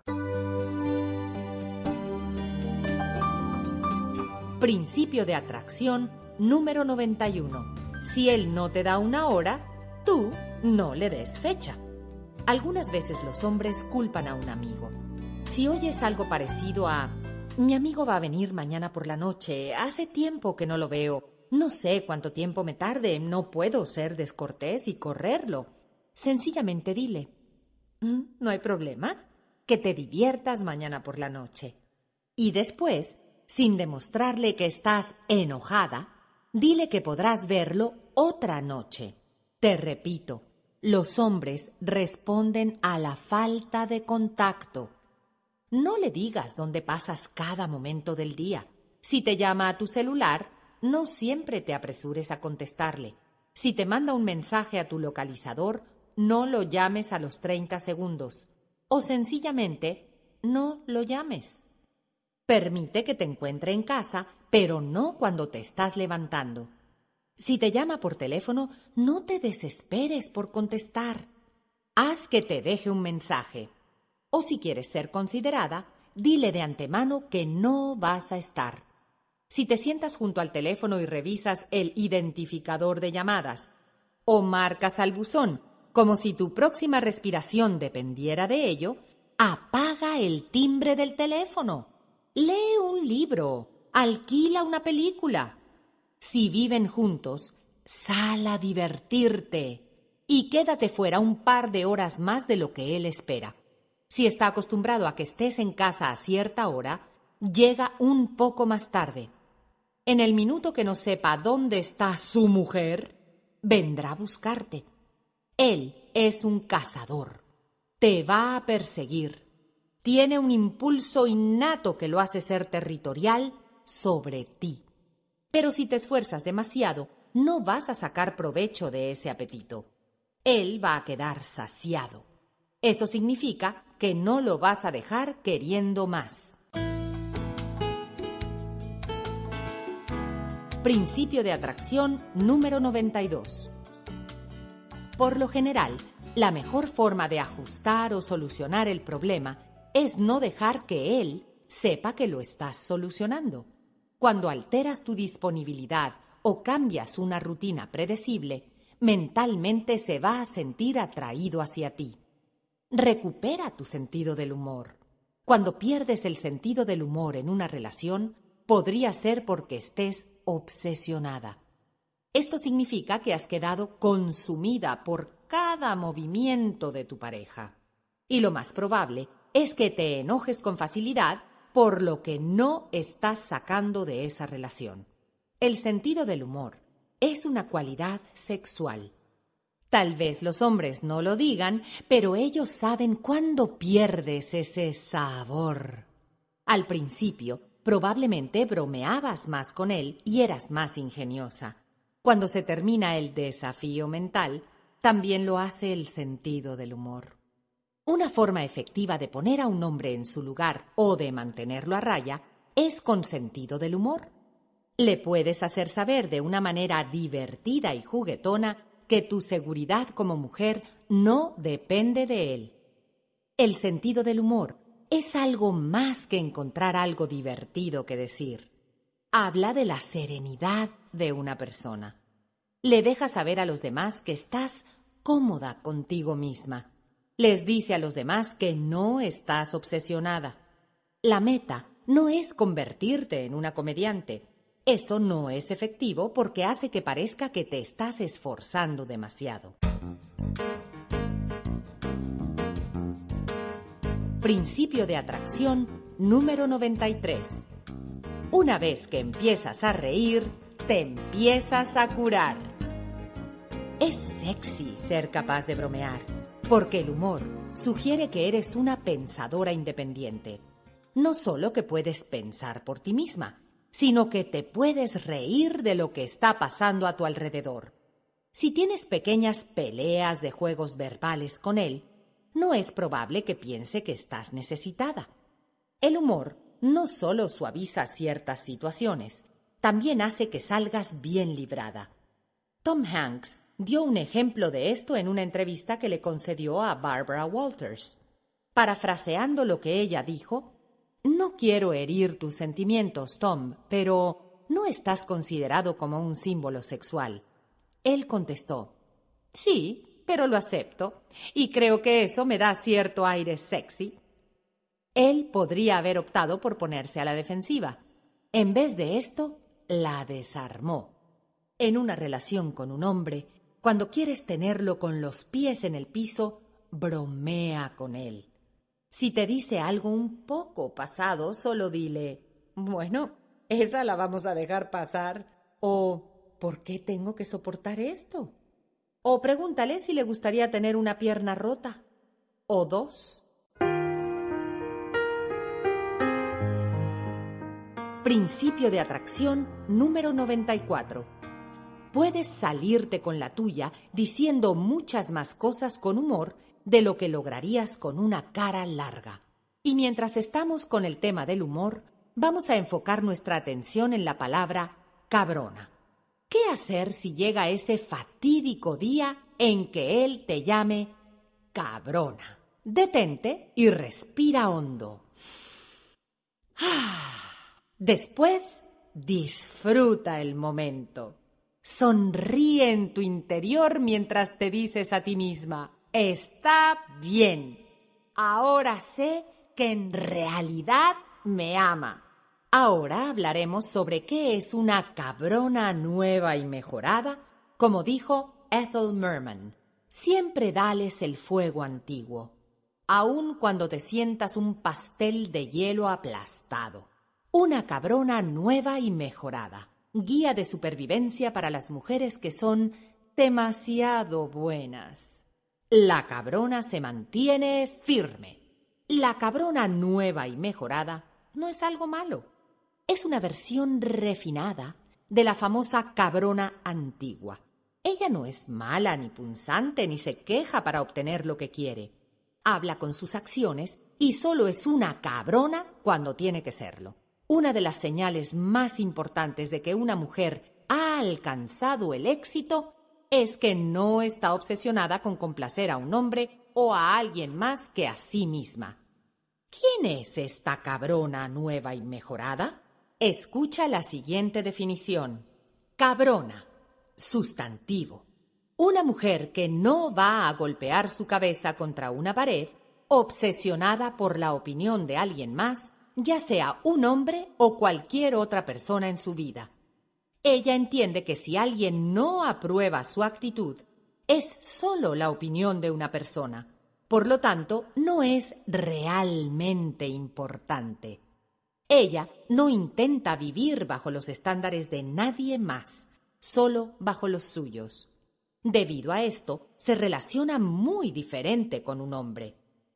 Principio de atracción número noventa y uno. Si él no te da una hora, tú no le des fecha. Algunas veces los hombres culpan a un amigo. Si oyes algo parecido a: mi amigo va a venir mañana por la noche, hace tiempo que no lo veo, no sé cuánto tiempo me tarde, no puedo ser descortés y correrlo. Sencillamente dile: ¿Mm? no hay problema, que te diviertas mañana por la noche. Y después, sin demostrarle que estás enojada, dile que podrás verlo otra noche. Te repito, los hombres responden a la falta de contacto. No le digas dónde pasas cada momento del día. Si te llama a tu celular, no siempre te apresures a contestarle. Si te manda un mensaje a tu localizador, no lo llames a los treinta segundos o sencillamente no lo llames. Permite que te encuentre en casa, pero no cuando te estás levantando. Si te llama por teléfono, no te desesperes por contestar. Haz que te deje un mensaje. O si quieres ser considerada, dile de antemano que no vas a estar. Si te sientas junto al teléfono y revisas el identificador de llamadas, o marcas al buzón como si tu próxima respiración dependiera de ello, apaga el timbre del teléfono. Lee un libro, alquila una película. Si viven juntos, sal a divertirte y quédate fuera un par de horas más de lo que él espera. Si está acostumbrado a que estés en casa a cierta hora, llega un poco más tarde. En el minuto que no sepa dónde está su mujer, vendrá a buscarte. Él es un cazador. Te va a perseguir. Tiene un impulso innato que lo hace ser territorial sobre ti. Pero si te esfuerzas demasiado, no vas a sacar provecho de ese apetito. Él va a quedar saciado. Eso significa que no lo vas a dejar queriendo más. Principio de atracción número noventa y dos. Por lo general, la mejor forma de ajustar o solucionar el problema es no dejar que él sepa que lo estás solucionando. Cuando alteras tu disponibilidad o cambias una rutina predecible, mentalmente se va a sentir atraído hacia ti. Recupera tu sentido del humor. Cuando pierdes el sentido del humor en una relación, podría ser porque estés obsesionada. Esto significa que has quedado consumida por cada movimiento de tu pareja. Y lo más probable es que te enojes con facilidad por lo que no estás sacando de esa relación. El sentido del humor es una cualidad sexual. Tal vez los hombres no lo digan, pero ellos saben cuándo pierdes ese sabor. Al principio, probablemente bromeabas más con él y eras más ingeniosa. Cuando se termina el desafío mental, también lo hace el sentido del humor. Una forma efectiva de poner a un hombre en su lugar o de mantenerlo a raya es con sentido del humor. Le puedes hacer saber de una manera divertida y juguetona que tu seguridad como mujer no depende de él. El sentido del humor es algo más que encontrar algo divertido que decir. Habla de la serenidad de una persona. Le deja saber a los demás que estás cómoda contigo misma. Les dice a los demás que no estás obsesionada. La meta no es convertirte en una comediante. Eso no es efectivo porque hace que parezca que te estás esforzando demasiado. Principio de atracción número noventa y tres. Una vez que empiezas a reír, te empiezas a curar. Es sexy ser capaz de bromear, porque el humor sugiere que eres una pensadora independiente. No solo que puedes pensar por ti misma, sino que te puedes reír de lo que está pasando a tu alrededor. Si tienes pequeñas peleas de juegos verbales con él, no es probable que piense que estás necesitada. El humor no solo suaviza ciertas situaciones, también hace que salgas bien librada. Tom Hanks dio un ejemplo de esto en una entrevista que le concedió a Barbara Walters. Parafraseando lo que ella dijo, «No quiero herir tus sentimientos, Tom, pero ¿no estás considerado como un símbolo sexual?» Él contestó, «Sí, pero lo acepto, y creo que eso me da cierto aire sexy». Él podría haber optado por ponerse a la defensiva. En vez de esto, la desarmó. En una relación con un hombre, cuando quieres tenerlo con los pies en el piso, bromea con él. Si te dice algo un poco pasado, solo dile, «Bueno, esa la vamos a dejar pasar», o «¿Por qué tengo que soportar esto?». O pregúntale si le gustaría tener una pierna rota, o dos. Principio de atracción número noventa y cuatro. puedes salirte con la tuya diciendo muchas más cosas con humor de lo que lograrías con una cara larga. Y mientras estamos con el tema del humor, vamos a enfocar nuestra atención en la palabra cabrona. ¿Qué hacer si llega ese fatídico día en que él te llame cabrona? Detente y respira hondo. Después, disfruta el momento. Sonríe en tu interior mientras te dices a ti misma: está bien. Ahora sé que en realidad me ama. Ahora hablaremos sobre qué es una cabrona nueva y mejorada. Como dijo Ethel Merman, siempre dales el fuego antiguo, aun cuando te sientas un pastel de hielo aplastado. Una cabrona nueva y mejorada, guía de supervivencia para las mujeres que son demasiado buenas. La cabrona se mantiene firme. La cabrona nueva y mejorada no es algo malo. Es una versión refinada de la famosa cabrona antigua. Ella no es mala ni punzante ni se queja para obtener lo que quiere. Habla con sus acciones y solo es una cabrona cuando tiene que serlo. Una de las señales más importantes de que una mujer ha alcanzado el éxito es que no está obsesionada con complacer a un hombre o a alguien más que a sí misma. ¿Quién es esta cabrona nueva y mejorada? Escucha la siguiente definición. Cabrona, sustantivo. Una mujer que no va a golpear su cabeza contra una pared, obsesionada por la opinión de alguien más, ya sea un hombre o cualquier otra persona en su vida. Ella entiende que si alguien no aprueba su actitud, es solo la opinión de una persona. Por lo tanto, no es realmente importante. Ella no intenta vivir bajo los estándares de nadie más, solo bajo los suyos. Debido a esto, se relaciona muy diferente con un hombre.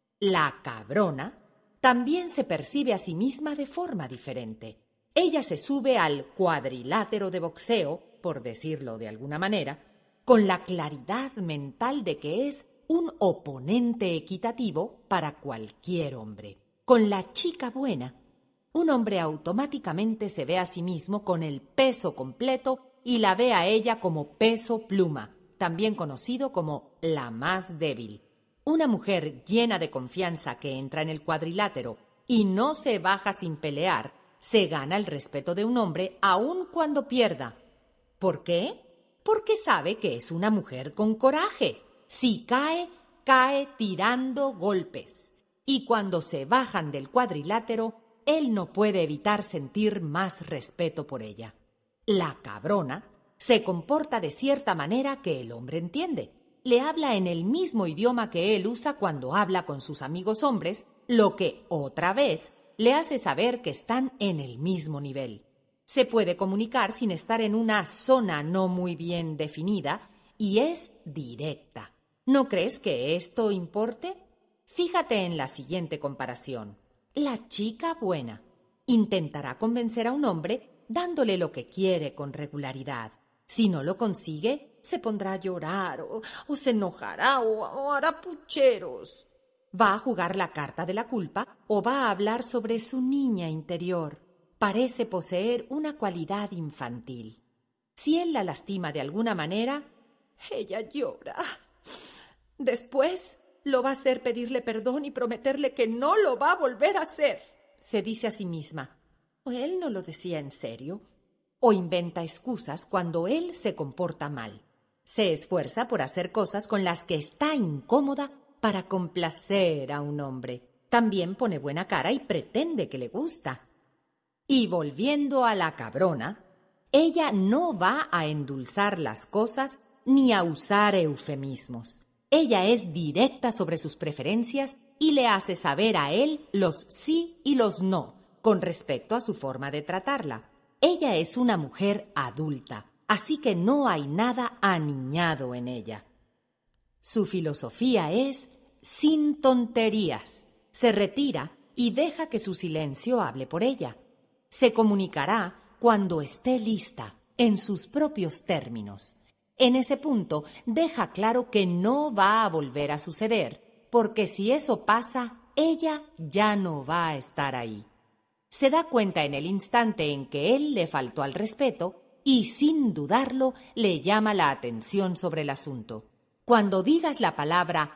La cabrona también se percibe a sí misma de forma diferente. Ella se sube al cuadrilátero de boxeo, por decirlo de alguna manera, con la claridad mental de que es un oponente equitativo para cualquier hombre. Con la chica buena, un hombre automáticamente se ve a sí mismo con el peso completo y la ve a ella como peso pluma, también conocido como la más débil. Una mujer llena de confianza que entra en el cuadrilátero y no se baja sin pelear, se gana el respeto de un hombre aun cuando pierda. ¿Por qué? Porque sabe que es una mujer con coraje. Si cae, cae tirando golpes. Y cuando se bajan del cuadrilátero, él no puede evitar sentir más respeto por ella. La cabrona se comporta de cierta manera que el hombre entiende. Le habla en el mismo idioma que él usa cuando habla con sus amigos hombres, lo que, otra vez, le hace saber que están en el mismo nivel. Se puede comunicar sin estar en una zona no muy bien definida y es directa. ¿No crees que esto importe? Fíjate en la siguiente comparación. La chica buena intentará convencer a un hombre dándole lo que quiere con regularidad. Si no lo consigue, se pondrá a llorar o, o se enojará o, o hará pucheros. Va a jugar la carta de la culpa o va a hablar sobre su niña interior. Parece poseer una cualidad infantil. Si él la lastima de alguna manera, ella llora. Después lo va a hacer pedirle perdón y prometerle que no lo va a volver a hacer. Se dice a sí misma, ¿o él no lo decía en serio? O inventa excusas cuando él se comporta mal. Se esfuerza por hacer cosas con las que está incómoda para complacer a un hombre. También pone buena cara y pretende que le gusta. Y volviendo a la cabrona, ella no va a endulzar las cosas ni a usar eufemismos. Ella es directa sobre sus preferencias y le hace saber a él los sí y los no con respecto a su forma de tratarla. Ella es una mujer adulta, así que no hay nada aniñado en ella. Su filosofía es sin tonterías. Se retira y deja que su silencio hable por ella. Se comunicará cuando esté lista. en sus propios términos. En ese punto, deja claro que no va a volver a suceder, porque si eso pasa, ella ya no va a estar ahí. Se da cuenta en el instante en que él le faltó al respeto y, sin dudarlo, le llama la atención sobre el asunto. Cuando digas la palabra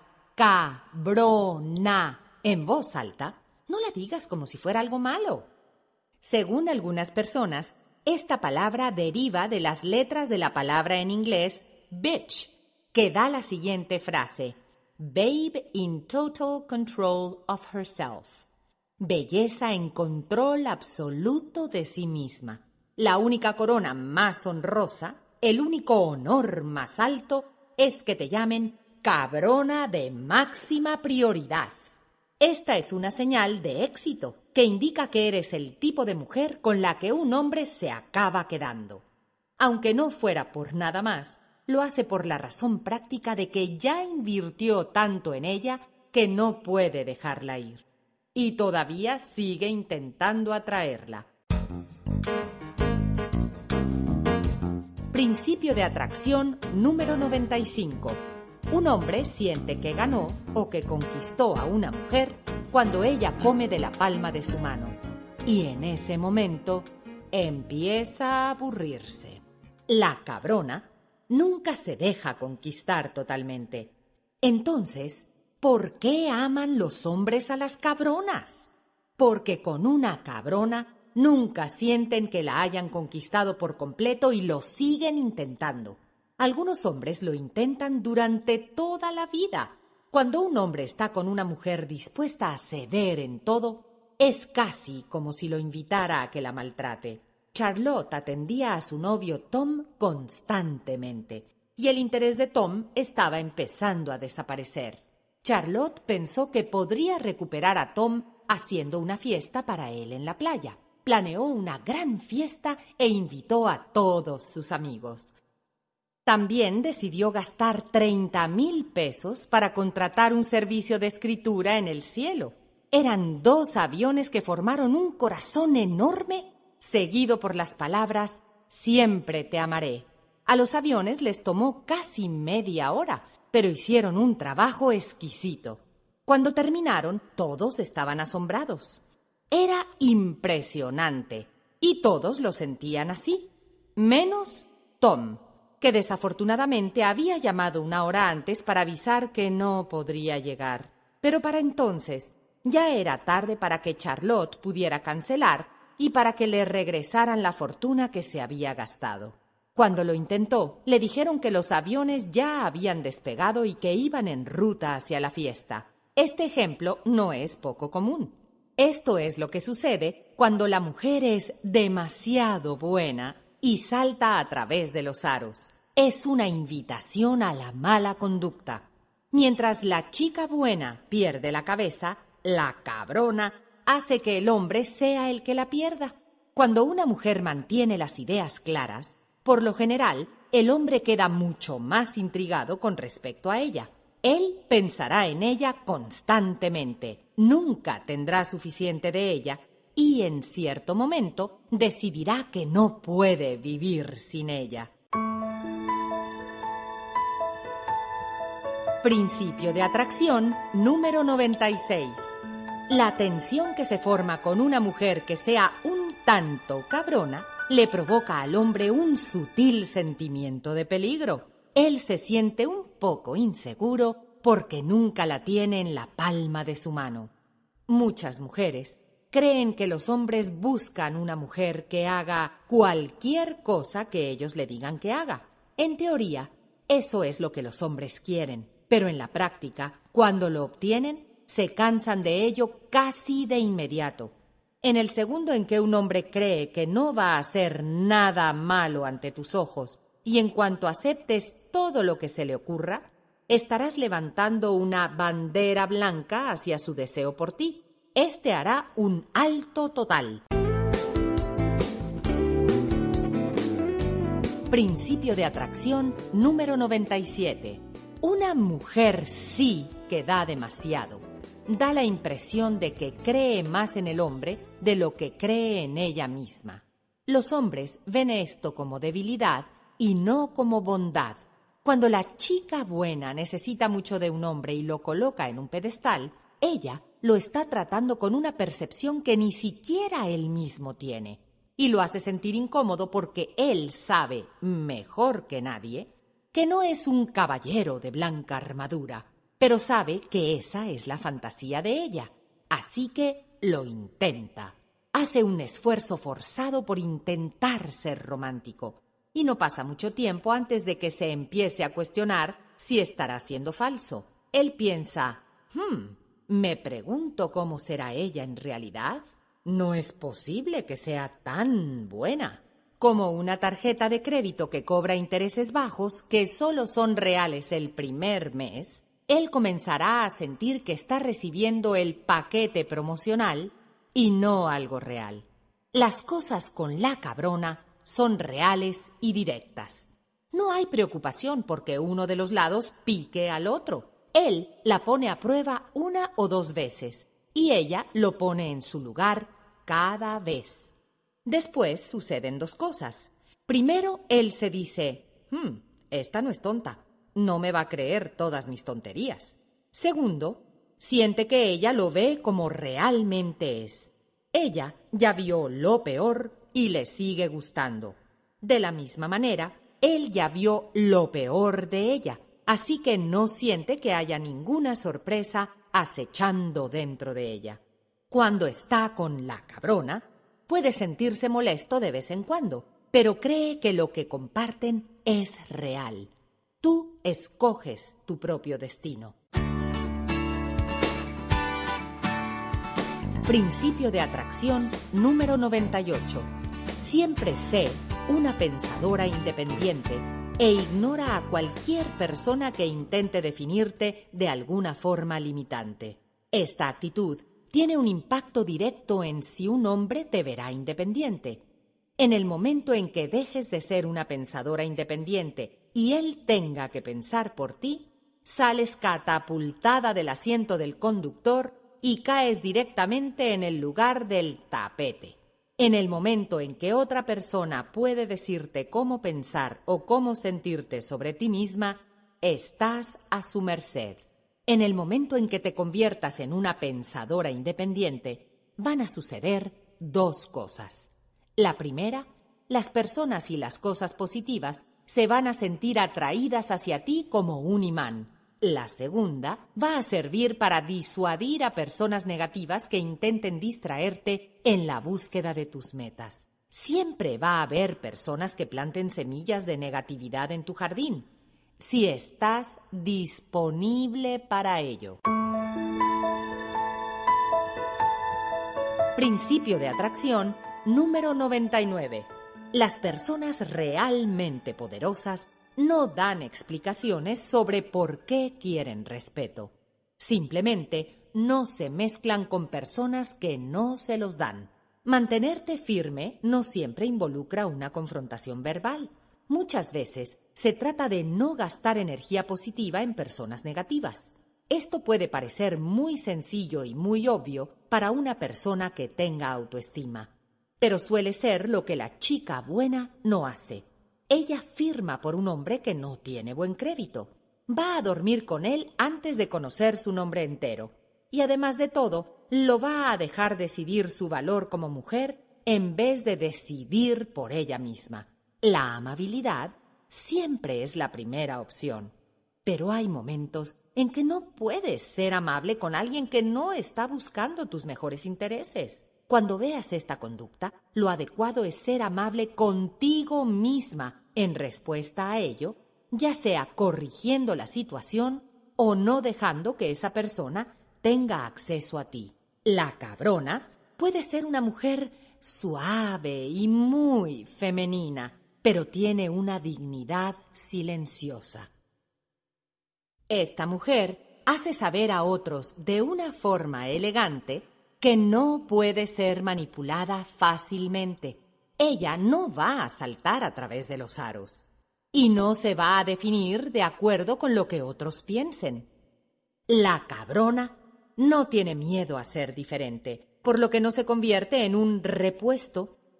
cabrona en voz alta, no la digas como si fuera algo malo. Según algunas personas, esta palabra deriva de las letras de la palabra en inglés bitch, que da la siguiente frase: babe in total control of herself. Belleza en control absoluto de sí misma. La única corona más honrosa, el único honor más alto, es que te llamen cabrona de máxima prioridad. Esta es una señal de éxito que indica que eres el tipo de mujer con la que un hombre se acaba quedando. Aunque no fuera por nada más, lo hace por la razón práctica de que ya invirtió tanto en ella que no puede dejarla ir. Y todavía sigue intentando atraerla. Principio de atracción número noventa y cinco. Un hombre siente que ganó o que conquistó a una mujer cuando ella come de la palma de su mano. Y en ese momento empieza a aburrirse. La cabrona nunca se deja conquistar totalmente. Entonces, ¿por qué aman los hombres a las cabronas? Porque con una cabrona nunca sienten que la hayan conquistado por completo y lo siguen intentando. Algunos hombres lo intentan durante toda la vida. Cuando un hombre está con una mujer dispuesta a ceder en todo, es casi como si lo invitara a que la maltrate. Charlotte atendía a su novio Tom constantemente, y el interés de Tom estaba empezando a desaparecer. Charlotte pensó que podría recuperar a Tom haciendo una fiesta para él en la playa. Planeó una gran fiesta e invitó a todos sus amigos. También decidió gastar treinta mil pesos para contratar un servicio de escritura en el cielo. Eran dos aviones que formaron un corazón enorme, seguido por las palabras «Siempre te amaré». A los aviones les tomó casi media hora, pero hicieron un trabajo exquisito. Cuando terminaron, todos estaban asombrados. Era impresionante, y todos lo sentían así, menos Tom, que desafortunadamente había llamado una hora antes para avisar que no podría llegar. Pero para entonces ya era tarde para que Charlotte pudiera cancelar y para que le regresaran la fortuna que se había gastado. Cuando lo intentó, le dijeron que los aviones ya habían despegado y que iban en ruta hacia la fiesta. Este ejemplo no es poco común. Esto es lo que sucede cuando la mujer es demasiado buena y salta a través de los aros. Es una invitación a la mala conducta. Mientras la chica buena pierde la cabeza, la cabrona hace que el hombre sea el que la pierda. Cuando una mujer mantiene las ideas claras, por lo general, el hombre queda mucho más intrigado con respecto a ella. Él pensará en ella constantemente, nunca tendrá suficiente de ella y en cierto momento decidirá que no puede vivir sin ella. Principio de atracción número noventa y seis. La tensión que se forma con una mujer que sea un tanto cabrona le provoca al hombre un sutil sentimiento de peligro. Él se siente un poco inseguro porque nunca la tiene en la palma de su mano. Muchas mujeres creen que los hombres buscan una mujer que haga cualquier cosa que ellos le digan que haga. En teoría, eso es lo que los hombres quieren, pero en la práctica, cuando lo obtienen, se cansan de ello casi de inmediato. En el segundo en que un hombre cree que no va a hacer nada malo ante tus ojos y en cuanto aceptes todo lo que se le ocurra, estarás levantando una bandera blanca hacia su deseo por ti. Este hará un alto total. Principio de atracción número noventa y siete. Una mujer sí que da demasiado. Da la impresión de que cree más en el hombre de lo que cree en ella misma. Los hombres ven esto como debilidad y no como bondad. Cuando la chica buena necesita mucho de un hombre y lo coloca en un pedestal, ella lo está tratando con una percepción que ni siquiera él mismo tiene, y lo hace sentir incómodo porque él sabe, mejor que nadie, que no es un caballero de blanca armadura, pero sabe que esa es la fantasía de ella, así que lo intenta. Hace un esfuerzo forzado por intentar ser romántico, y no pasa mucho tiempo antes de que se empiece a cuestionar si estará siendo falso. Él piensa, hmm, me pregunto cómo será ella en realidad. No es posible que sea tan buena. Como una tarjeta de crédito que cobra intereses bajos que solo son reales el primer mes, él comenzará a sentir que está recibiendo el paquete promocional y no algo real. Las cosas con la cabrona son reales y directas. No hay preocupación porque uno de los lados pique al otro. Él la pone a prueba una o dos veces y ella lo pone en su lugar cada vez. Después suceden dos cosas. Primero, él se dice, hmm, esta no es tonta, no me va a creer todas mis tonterías. Segundo, siente que ella lo ve como realmente es. Ella ya vio lo peor y le sigue gustando. De la misma manera, él ya vio lo peor de ella, así que no siente que haya ninguna sorpresa acechando dentro de ella. Cuando está con la cabrona, puede sentirse molesto de vez en cuando, pero cree que lo que comparten es real. Tú escoges tu propio destino. Principio de atracción número noventa y ocho. Siempre sé una pensadora independiente e ignora a cualquier persona que intente definirte de alguna forma limitante. Esta actitud tiene un impacto directo en si un hombre te verá independiente. En el momento en que dejes de ser una pensadora independiente y él tenga que pensar por ti, sales catapultada del asiento del conductor y caes directamente en el lugar del tapete. En el momento en que otra persona puede decirte cómo pensar o cómo sentirte sobre ti misma, estás a su merced. En el momento en que te conviertas en una pensadora independiente, van a suceder dos cosas. La primera, las personas y las cosas positivas se van a sentir atraídas hacia ti como un imán. La segunda va a servir para disuadir a personas negativas que intenten distraerte en la búsqueda de tus metas. Siempre va a haber personas que planten semillas de negatividad en tu jardín, si estás disponible para ello. Principio de atracción número noventa y nueve. Las personas realmente poderosas no dan explicaciones sobre por qué quieren respeto. Simplemente no se mezclan con personas que no se los dan. Mantenerte firme no siempre involucra una confrontación verbal. Muchas veces se trata de no gastar energía positiva en personas negativas. Esto puede parecer muy sencillo y muy obvio para una persona que tenga autoestima, pero suele ser lo que la chica buena no hace. Ella firma por un hombre que no tiene buen crédito. Va a dormir con él antes de conocer su nombre entero. Y además de todo, lo va a dejar decidir su valor como mujer en vez de decidir por ella misma. La amabilidad siempre es la primera opción. Pero hay momentos en que no puedes ser amable con alguien que no está buscando tus mejores intereses. Cuando veas esta conducta, lo adecuado es ser amable contigo misma en respuesta a ello, ya sea corrigiendo la situación o no dejando que esa persona tenga acceso a ti. La cabrona puede ser una mujer suave y muy femenina, pero tiene una dignidad silenciosa. Esta mujer hace saber a otros de una forma elegante que no puede ser manipulada fácilmente. Ella no va a saltar a través de los aros y no se va a definir de acuerdo con lo que otros piensen. La cabrona no tiene miedo a ser diferente, por lo que no se convierte en un repuesto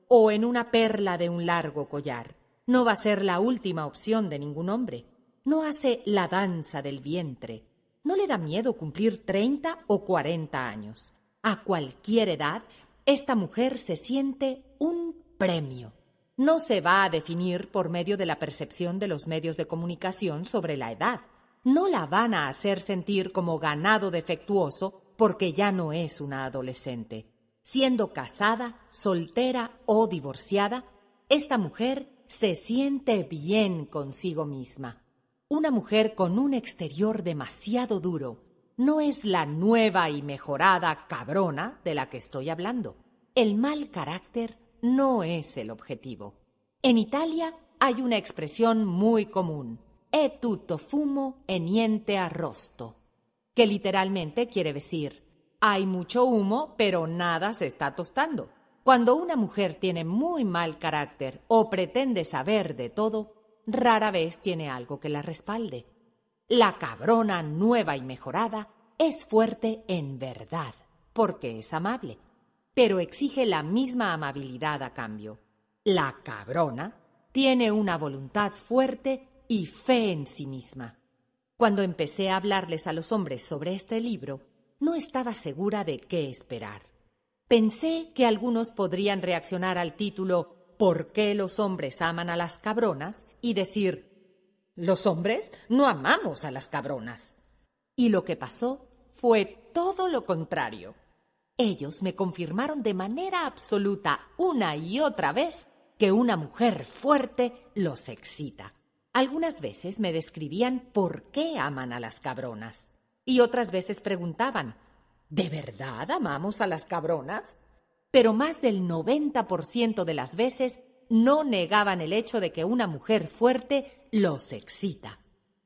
o en una perla de un largo collar. No va a ser la última opción de ningún hombre. No hace la danza del vientre. No le da miedo cumplir treinta o cuarenta años. A cualquier edad, esta mujer se siente un premio. No se va a definir por medio de la percepción de los medios de comunicación sobre la edad. No la van a hacer sentir como ganado defectuoso porque ya no es una adolescente. Siendo casada, soltera o divorciada, esta mujer se siente bien consigo misma. Una mujer con un exterior demasiado duro no es la nueva y mejorada cabrona de la que estoy hablando. El mal carácter no es el objetivo. En Italia hay una expresión muy común, «è tutto fumo e niente arrosto», que literalmente quiere decir «hay mucho humo, pero nada se está tostando». Cuando una mujer tiene muy mal carácter o pretende saber de todo, rara vez tiene algo que la respalde. La cabrona nueva y mejorada es fuerte en verdad, porque es amable, pero exige la misma amabilidad a cambio. La cabrona tiene una voluntad fuerte y fe en sí misma. Cuando empecé a hablarles a los hombres sobre este libro, no estaba segura de qué esperar. Pensé que algunos podrían reaccionar al título ¿Por qué los hombres aman a las cabronas? Y decir, los hombres no amamos a las cabronas. Y lo que pasó fue todo lo contrario. Ellos me confirmaron de manera absoluta una y otra vez que una mujer fuerte los excita. Algunas veces me describían por qué aman a las cabronas. Y otras veces preguntaban, ¿de verdad amamos a las cabronas? Pero más del noventa por ciento de las veces no negaban el hecho de que una mujer fuerte los excita.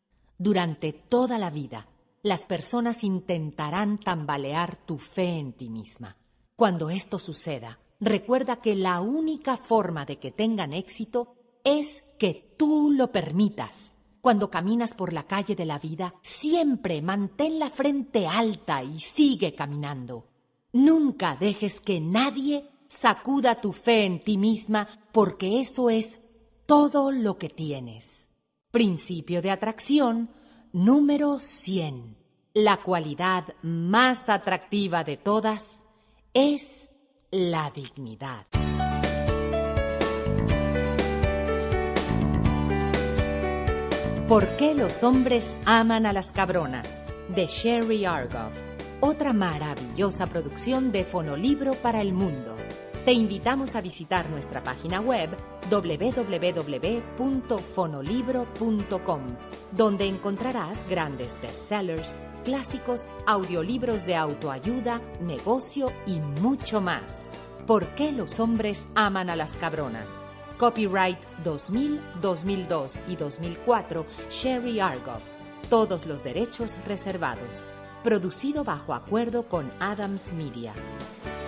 Durante toda la vida, las personas intentarán tambalear tu fe en ti misma. Cuando esto suceda, recuerda que la única forma de que tengan éxito es que tú lo permitas. Cuando caminas por la calle de la vida, siempre mantén la frente alta y sigue caminando. Nunca dejes que nadie sacuda tu fe en ti misma, porque eso es todo lo que tienes. Principio de atracción número cien. La cualidad más atractiva de todas es la dignidad. ¿Por qué los hombres aman a las cabronas? De Sherry Argov. Otra maravillosa producción de Fonolibro para el mundo. Te invitamos a visitar nuestra página web doble u doble u doble u punto fonolibro punto com, donde encontrarás grandes bestsellers, clásicos, audiolibros de autoayuda, negocio y mucho más. ¿Por qué los hombres aman a las cabronas? Copyright dos mil, dos mil dos y dos mil cuatro, Sherry Argov. Todos los derechos reservados. Producido bajo acuerdo con Adams Media.